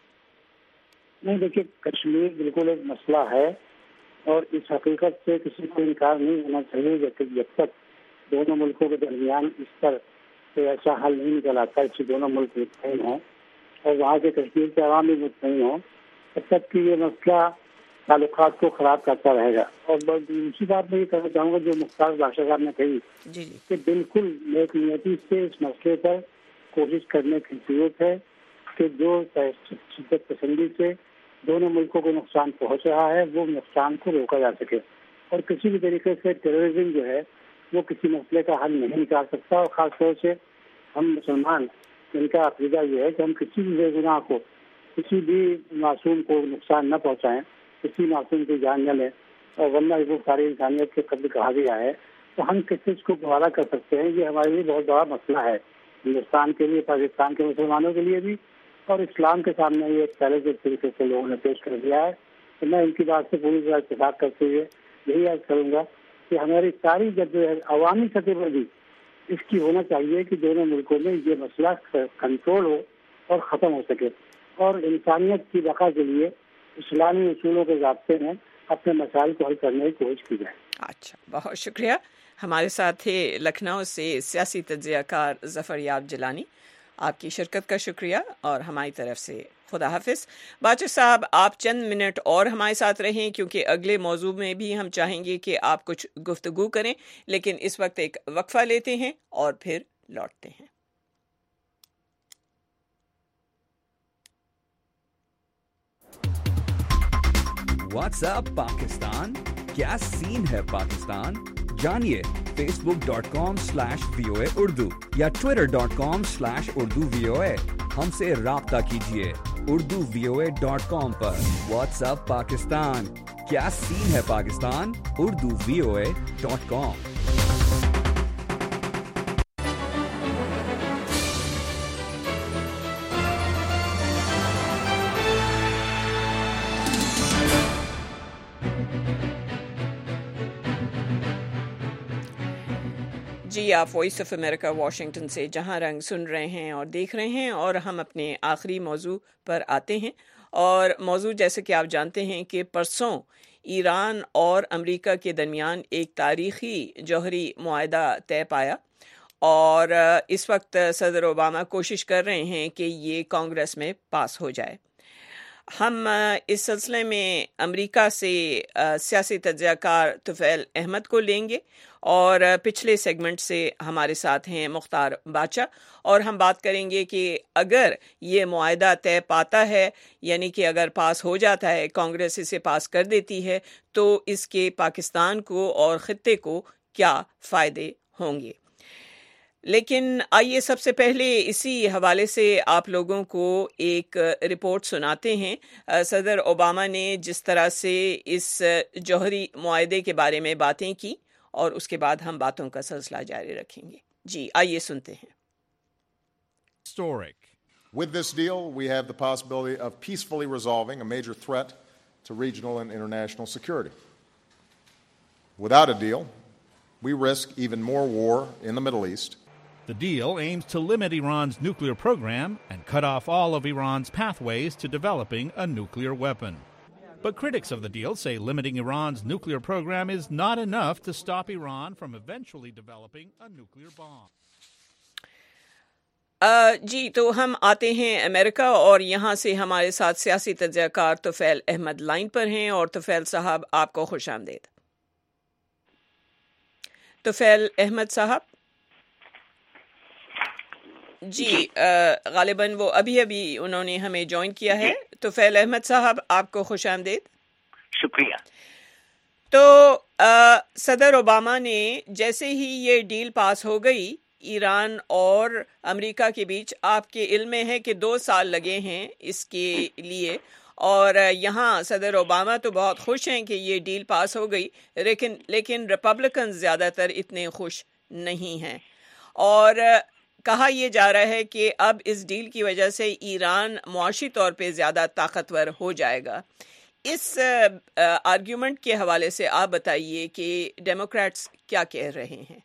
नहीं, देखिए कश्मीर बिल्कुल एक मसला है और इस हकीकत से किसी को इनकार नहीं होना चाहिए जब तक दोनों मुल्कों के दरमियान इस पर कोई ऐसा हल नहीं निकल आता कि दोनों मुल्क मुतमईन हों और वहाँ के कश्मीर के अवाम भी मुतमईन हों, तब तक कि ये मसला ताल्लुकात को ख़राब करता रहेगा। और दूसरी बात मैं ये कहना चाहूँगा जो मुख्तार बादशाह साहब ने कही कि बिल्कुल नेकनियती से इस मसले पर कोशिश करने की जरूरत है कि जो शिद्दत पसंदी से दोनों मुल्कों को नुकसान पहुंच रहा है वो नुकसान को रोका जा सके। और किसी भी तरीके से टेररिज्म जो है वो किसी मसले का हल नहीं निकाल सकता। और ख़ास तौर से हम मुसलमान, इनका अक़ीदा ये है कि हम किसी भी बेगुनाह को, किसी भी मासूम को नुकसान न पहुँचाएँ, किसी मासूम की जान न लें, और वरना वो सारी इंसानियत के कब्ल कहा गया है। तो हम किस चीज़ को गवारा कर सकते हैं, ये हमारे लिए बहुत बड़ा मसला है, हिंदुस्तान के लिए, पाकिस्तान के मुसलमानों के लिए भी, और इस्लाम के सामने ये एक चैलेंज एक तरीके से लोगों ने पेश कर दिया है। तो मैं इनकी बात से पूरी तरह इत्तेफाक करते हुए यही अर्ज करूँगा कि हमारी सारी जद्दोजहद अवामी सतह पर भी इसकी होना चाहिए कि दोनों मुल्कों में ये मसला कंट्रोल हो और ख़त्म हो सके, और इंसानियत की बका के लिए इस्लामी उसूलों के ज़ाब्ते में अपने मसाइल को हल करने की कोशिश की जाए। अच्छा, बहुत शुक्रिया। हमारे साथ थे लखनऊ से सियासी तज्ज़ियाकार ज़फ़र याब जिलानी, आपकी शिरकत का शुक्रिया और हमारी तरफ से खुदा हाफिज़। बाचा साहब, आप चंद मिनट और हमारे साथ रहें क्योंकि अगले मौजू में भी हम चाहेंगे कि आप कुछ गुफ्तगू करें, लेकिन इस वक्त एक वक्फा लेते हैं और फिर लौटते हैं। व्हाट्सएप पाकिस्तान, क्या सीन है पाकिस्तान? जानिए facebook.com/VOA उर्दू या twitter.com/urdu VOA। हमसे राब्ता कीजिए urduvoa.com पर। व्हाट्सएप पाकिस्तान, क्या सीन है पाकिस्तान? urduvoa.com। जी, आप वॉइस ऑफ अमेरिका वाशिंगटन से जहां रंग सुन रहे हैं और देख रहे हैं, और हम अपने आखिरी मौजू पर आते हैं। और मौजू जैसे कि आप जानते हैं कि परसों ईरान और अमेरिका के दरमियान एक तारीखी जौहरी मुआहदा तय पाया, और इस वक्त सदर ओबामा कोशिश कर रहे हैं कि ये कांग्रेस में पास हो जाए। हम इस सिलसिले में अमेरिका से सियासी तज्ज़ियाकार तुफ़ैल अहमद को लेंगे और पिछले सेगमेंट से हमारे साथ हैं मुख्तार बाचा, और हम बात करेंगे कि अगर ये मुआहदा तय पाता है, यानी कि अगर पास हो जाता है, कांग्रेस इसे पास कर देती है, तो इसके पाकिस्तान को और ख़ित्ते को क्या फ़ायदे होंगे। लेकिन आइए सबसे पहले इसी हवाले से आप लोगों को एक रिपोर्ट सुनाते हैं। सदर ओबामा ने जिस तरह से इस जौहरी मुआहदे के बारे में बातें की, और उसके बाद हम बातों का सिलसिला जारी रखेंगे। जी आइए सुनते हैं। Historic. With this deal, we have the possibility of peacefully resolving a major threat to regional and international security. Without a deal, we risk even more war in the Middle East. The deal aims to limit Iran's nuclear program and cut off all of Iran's pathways to developing a nuclear weapon. But critics of the deal say limiting Iran's nuclear program is not enough to stop Iran from eventually developing a nuclear bomb. जी तो हम आते हैं America, और यहाँ से हमारे साथ सियासी तज्ज़ियाकार तुफ़ैल अहमद लाइन पर हैं। और तुफ़ैल साहब आपको खुशामदीद। तुफ़ैल अहमद साहब जी, गालिबन वो अभी उन्होंने हमें ज्वाइन किया है। तुफ़ैल अहमद साहब आपको खुशामदीद। शुक्रिया। तो सदर ओबामा ने जैसे ही ये डील पास हो गई ईरान और अमेरिका के बीच, आपके इल्म में है कि 2 साल लगे हैं इसके लिए, और यहाँ सदर ओबामा तो बहुत खुश हैं कि ये डील पास हो गई, लेकिन रिपब्लिकन ज़्यादातर इतने खुश नहीं हैं। और कहा यह जा रहा है कि अब इस डील की वजह से ईरान मुआशी तौर पे ज़्यादा ताकतवर हो जाएगा। इस आर्ग्यूमेंट के हवाले से आप बताइए कि डेमोक्रेट्स क्या कह रहे हैं।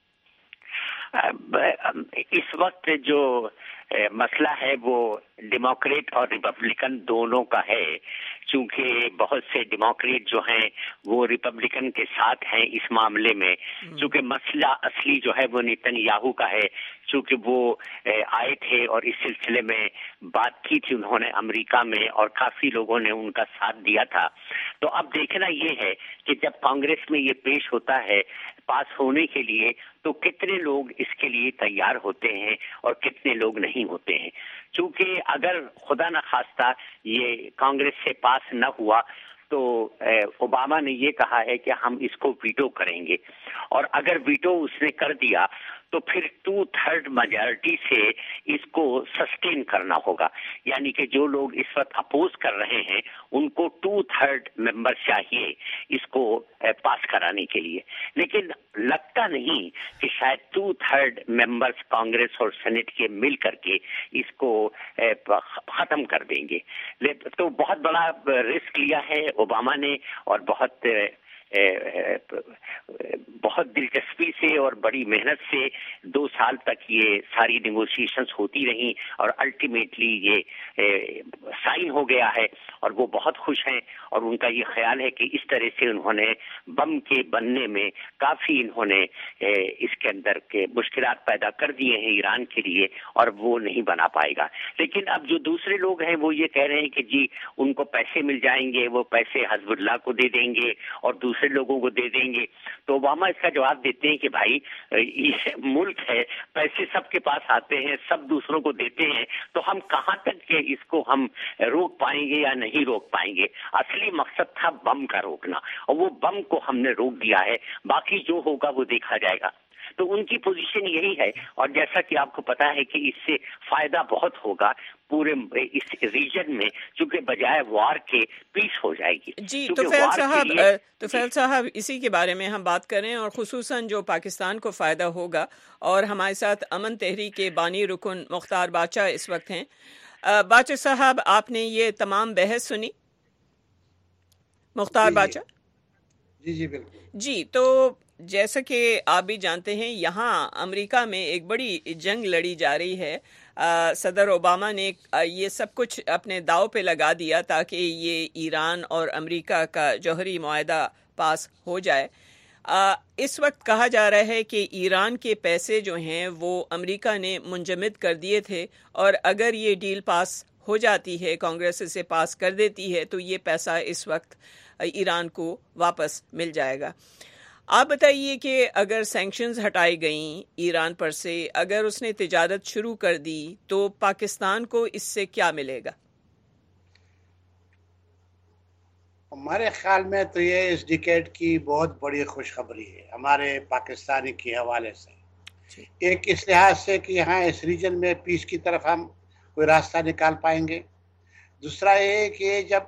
इस वक्त जो मसला है वो डेमोक्रेट और रिपब्लिकन दोनों का है, चूंकि बहुत से डेमोक्रेट जो हैं वो रिपब्लिकन के साथ हैं इस मामले में, चूंकि मसला असली जो है वो नेतन्याहू का है, चूंकि वो आए थे और इस सिलसिले में बात की थी उन्होंने अमेरिका में, और काफी लोगों ने उनका साथ दिया था। तो अब देखना ये है कि जब कांग्रेस में ये पेश होता है पास होने के लिए, तो कितने लोग इसके लिए तैयार होते हैं और कितने लोग नहीं होते हैं। चूंकि अगर खुदा न खास्ता ये कांग्रेस से पास न हुआ तो ओबामा ने ये कहा है कि हम इसको वीटो करेंगे, और अगर वीटो उसने कर दिया तो फिर 2/3 मेजॉरिटी से इसको सस्टेन करना होगा, यानी कि जो लोग इस वक्त अपोज कर रहे हैं उनको 2/3 मेंबर चाहिए इसको पास कराने के लिए। लेकिन लगता नहीं कि शायद 2/3 मेंबर्स कांग्रेस और सेनेट के मिल करके इसको खत्म कर देंगे। तो बहुत बड़ा रिस्क लिया है ओबामा ने, और बहुत दिलचस्पी से और बड़ी मेहनत से 2 साल तक ये सारी नेगोशिएशंस होती रही, और अल्टीमेटली ये साइन हो गया है, और वो बहुत खुश हैं। और उनका ये ख्याल है कि इस तरह से उन्होंने बम के बनने में काफ़ी इन्होंने इसके अंदर के मुश्किलात पैदा कर दिए हैं ईरान के लिए, और वो नहीं बना पाएगा। लेकिन अब जो दूसरे लोग हैं वो ये कह रहे हैं कि जी उनको पैसे मिल जाएंगे, वो पैसे हिजबुल्लाह को दे देंगे और दूसरे लोगों को दे देंगे। तो ओबामा इसका जवाब देते हैं कि भाई ये मुल्क है, पैसे सबके पास आते हैं, सब दूसरों को देते हैं, तो हम कहाँ तक के इसको हम रोक पाएंगे या नहीं रोक पाएंगे। असली मकसद था बम का रोकना, और वो बम को हमने रोक दिया है, बाकी जो होगा वो देखा जाएगा। तो उनकी पोजीशन यही है, और जैसा कि आपको पता है कि इससे फायदा बहुत होगा पूरे इस रीजन में, क्योंकि बजाय वार के पीस हो जाएगी। जी तुफ़ैल साहब इसी के बारे में हम बात करें, और खुसूसन जो पाकिस्तान को फ़ायदा होगा। और हमारे साथ अमन तहरीक के बानी रुकन मुख्तार बाचा इस वक्त हैं। बाचा साहब आपने ये तमाम बहस सुनी? मुख्तार बाचा जी बिल्कुल जी। तो जैसा कि आप भी जानते हैं यहाँ अमेरिका में एक बड़ी जंग लड़ी जा रही है। सदर ओबामा ने ये सब कुछ अपने दाव पे लगा दिया ताकि ये ईरान और अमेरिका का जौहरी मुआहदा पास हो जाए। इस वक्त कहा जा रहा है कि ईरान के पैसे जो हैं वो अमेरिका ने मुंजमद कर दिए थे, और अगर ये डील पास हो जाती है, कांग्रेस इसे पास कर देती है, तो ये पैसा इस वक्त ईरान को वापस मिल जाएगा। आप बताइए कि अगर सैंक्शंस हटाई गई ईरान पर से, अगर उसने तिजारत शुरू कर दी, तो पाकिस्तान को इससे क्या मिलेगा? हमारे ख्याल में तो ये इस डिकेड की बहुत बड़ी खुशखबरी है हमारे पाकिस्तानी के हवाले से। एक इस लिहाज से कि यहाँ इस रीजन में पीस की तरफ हम कोई रास्ता निकाल पाएंगे। दूसरा ये कि जब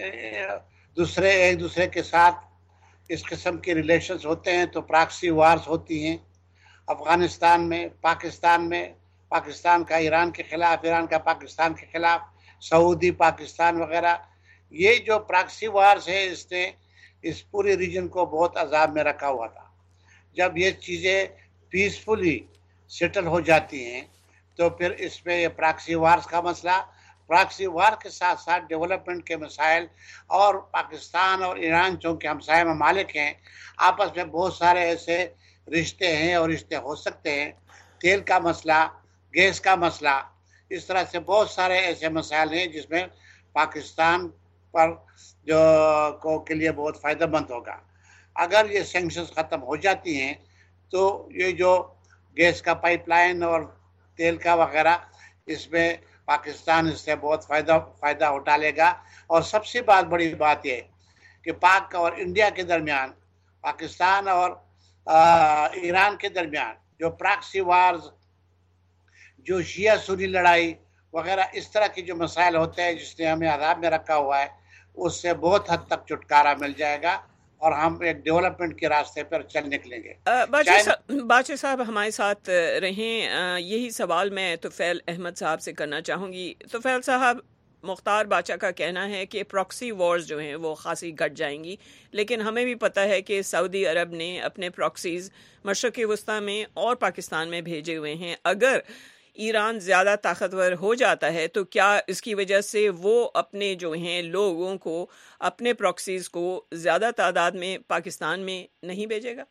दूसरे एक दूसरे के साथ इस किस्म के रिलेशंस होते हैं तो प्रॉक्सी वार्स होती हैं। अफगानिस्तान में, पाकिस्तान का ईरान के खिलाफ, ईरान का पाकिस्तान के खिलाफ, सऊदी पाकिस्तान वगैरह, ये जो प्रॉक्सी वार्स है इसने इस पूरे रीजन को बहुत अजाब में रखा हुआ था। जब ये चीज़ें पीसफुली सेटल हो जाती हैं तो फिर इसमें ये प्रॉक्सी वार्स का मसला, प्रॉक्सी वार के साथ साथ डेवलपमेंट के मसाइल, और पाकिस्तान और ईरान चूँकि हमसाय ममालिक हैं, आपस में बहुत सारे ऐसे रिश्ते हैं और रिश्ते हो सकते हैं। तेल का मसला, गैस का मसला, इस तरह से बहुत सारे ऐसे मसाइल हैं जिसमें पाकिस्तान पर जो के लिए बहुत फ़ायदेमंद होगा। अगर ये सैंक्शंस ख़त्म हो जाती हैं तो ये जो गैस का पाइपलाइन और तेल का वगैरह, इसमें पाकिस्तान इससे बहुत फ़ायदा उठा लेगा। और सबसे बड़ी बात ये कि पाक और इंडिया के दरमियान, पाकिस्तान और ईरान के दरमियान जो प्रॉक्सी वार्स, जो शिया सुन्नी लड़ाई वगैरह, इस तरह की जो मसाइल होते हैं जिसने हमें अज़ाब में रखा हुआ है, उससे बहुत हद तक छुटकारा मिल जाएगा और हम एक डेवलपमेंट के रास्ते पर चल निकलेंगे। बाचे साहब हमारे साथ रहें। यही सवाल मैं तुफैल अहमद साहब से करना चाहूँगी। तुफैल साहब, मुख्तार बाचा का कहना है कि प्रॉक्सी वॉर्स जो हैं वो खासी घट जाएंगी, लेकिन हमें भी पता है कि सऊदी अरब ने अपने प्रॉक्सीज मशरक़ वस्ता में और पाकिस्तान में भेजे हुए हैं। अगर ईरान ज़्यादा ताकतवर हो जाता है तो क्या इसकी वजह से वो अपने जो हैं लोगों को, अपने प्रॉक्सीज को ज़्यादा तादाद में पाकिस्तान में नहीं भेजेगा?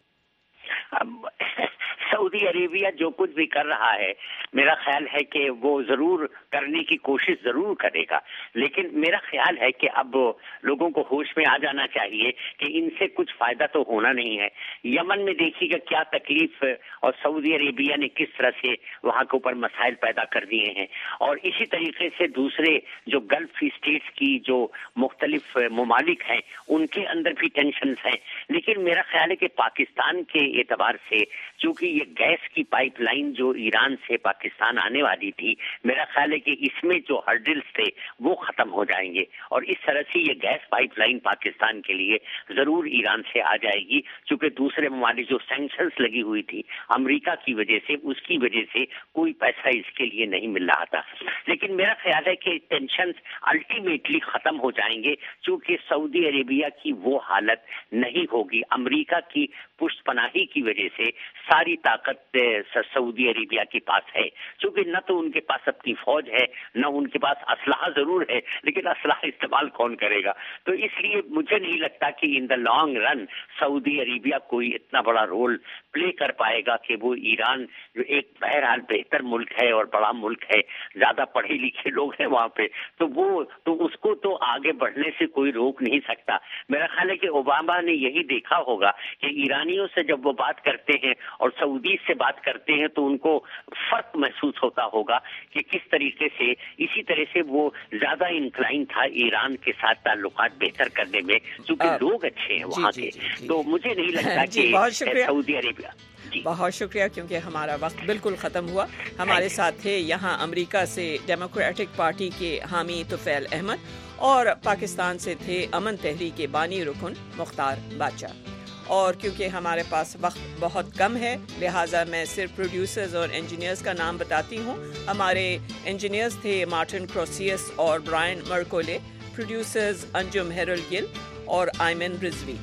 सऊदी अरेबिया जो कुछ भी कर रहा है, मेरा ख्याल है कि वो जरूर करने की कोशिश जरूर करेगा, लेकिन मेरा ख्याल है कि अब लोगों को होश में आ जाना चाहिए कि इनसे कुछ फायदा तो होना नहीं है। यमन में देखिएगा क्या तकलीफ और सऊदी अरेबिया ने किस तरह से वहां के ऊपर मसाइल पैदा कर दिए हैं, और इसी तरीके से दूसरे जो गल्फ स्टेट्स की जो मुख्तलिफ ममालिक हैं उनके अंदर भी टेंशन हैं। लेकिन मेरा ख्याल है कि पाकिस्तान के एतबार से, चूंकि ये गैस की पाइपलाइन जो ईरान से पाकिस्तान आने वाली थी, मेरा ख्याल है कि इसमें जो हर्डल्स थे वो खत्म हो जाएंगे, और इस तरह से ये गैस पाइपलाइन पाकिस्तान के लिए जरूर ईरान से आ जाएगी। चूंकि दूसरे ममालिक जो सैंक्शंस लगी हुई थी अमेरिका की वजह से, उसकी वजह से कोई पैसा इसके लिए नहीं मिल रहा था। लेकिन मेरा ख्याल है कि टेंशन अल्टीमेटली खत्म हो जाएंगे, चूंकि सऊदी अरेबिया की वो हालत नहीं होगी। अमेरिका की पुष्टपनाही की वजह से सारी ताकत सऊदी अरेबिया के पास है, क्योंकि न तो उनके पास अपनी फौज है, न उनके पास असलाह जरूर है, लेकिन असलाह इस्तेमाल कौन करेगा। तो इसलिए मुझे नहीं लगता कि in the long run Saudi Arabia कोई इतना बड़ा रोल प्ले कर पाएगा कि वो ईरान जो एक बहरहाल बेहतर मुल्क है और बड़ा मुल्क है, ज्यादा पढ़े लिखे लोग हैं वहां पे, तो उसको तो आगे बढ़ने से कोई रोक नहीं सकता। मेरा ख्याल है कि ओबामा ने यही देखा होगा कि ईरानियों से जब वो बात करते हैं और सऊदी से बात करते हैं तो उनको फर्क महसूस होता होगा कि किस तरीके से, इसी तरह से वो ज्यादा इंक्लाइन था ईरान के साथ ताल्लुकात बेहतर करने में, क्योंकि लोग अच्छे हैं वहाँ के। तो मुझे नहीं लगता कि सऊदी अरेबिया। बहुत शुक्रिया, क्योंकि हमारा वक्त बिल्कुल ख़त्म हुआ। हमारे साथ थे यहाँ अमेरिका से डेमोक्रेटिक पार्टी के हामी तुफैल अहमद, और पाकिस्तान से थे अमन तहरीक के बानी रुकन मुख्तार बाचा। और क्योंकि हमारे पास वक्त बहुत कम है, लिहाजा मैं सिर्फ प्रोड्यूसर्स और इंजीनियर्स का नाम बताती हूँ। हमारे इंजीनियर्स थे मार्टिन क्रोसियस और ब्रायन मर्कोले, प्रोड्यूसर्स अंजुम हेरल गिल और Ayman Rizvi.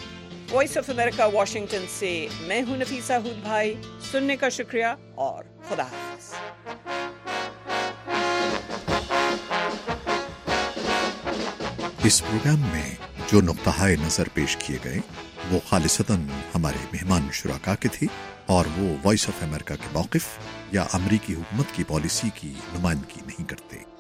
Voice of America Washington से मैं हूं नफीसा हुद भाई। सुनने का शुक्रिया और खुदा हाफिज। इस प्रोग्राम में जो नुक्ता-ए नजर पेश किए गए वो खालिसतन हमारे मेहमान शुराका के थे, और वो वॉइस ऑफ अमेरिका के मौक़िफ़ या अमरीकी हुकूमत की पॉलिसी की नुमाइंदगी नहीं करते।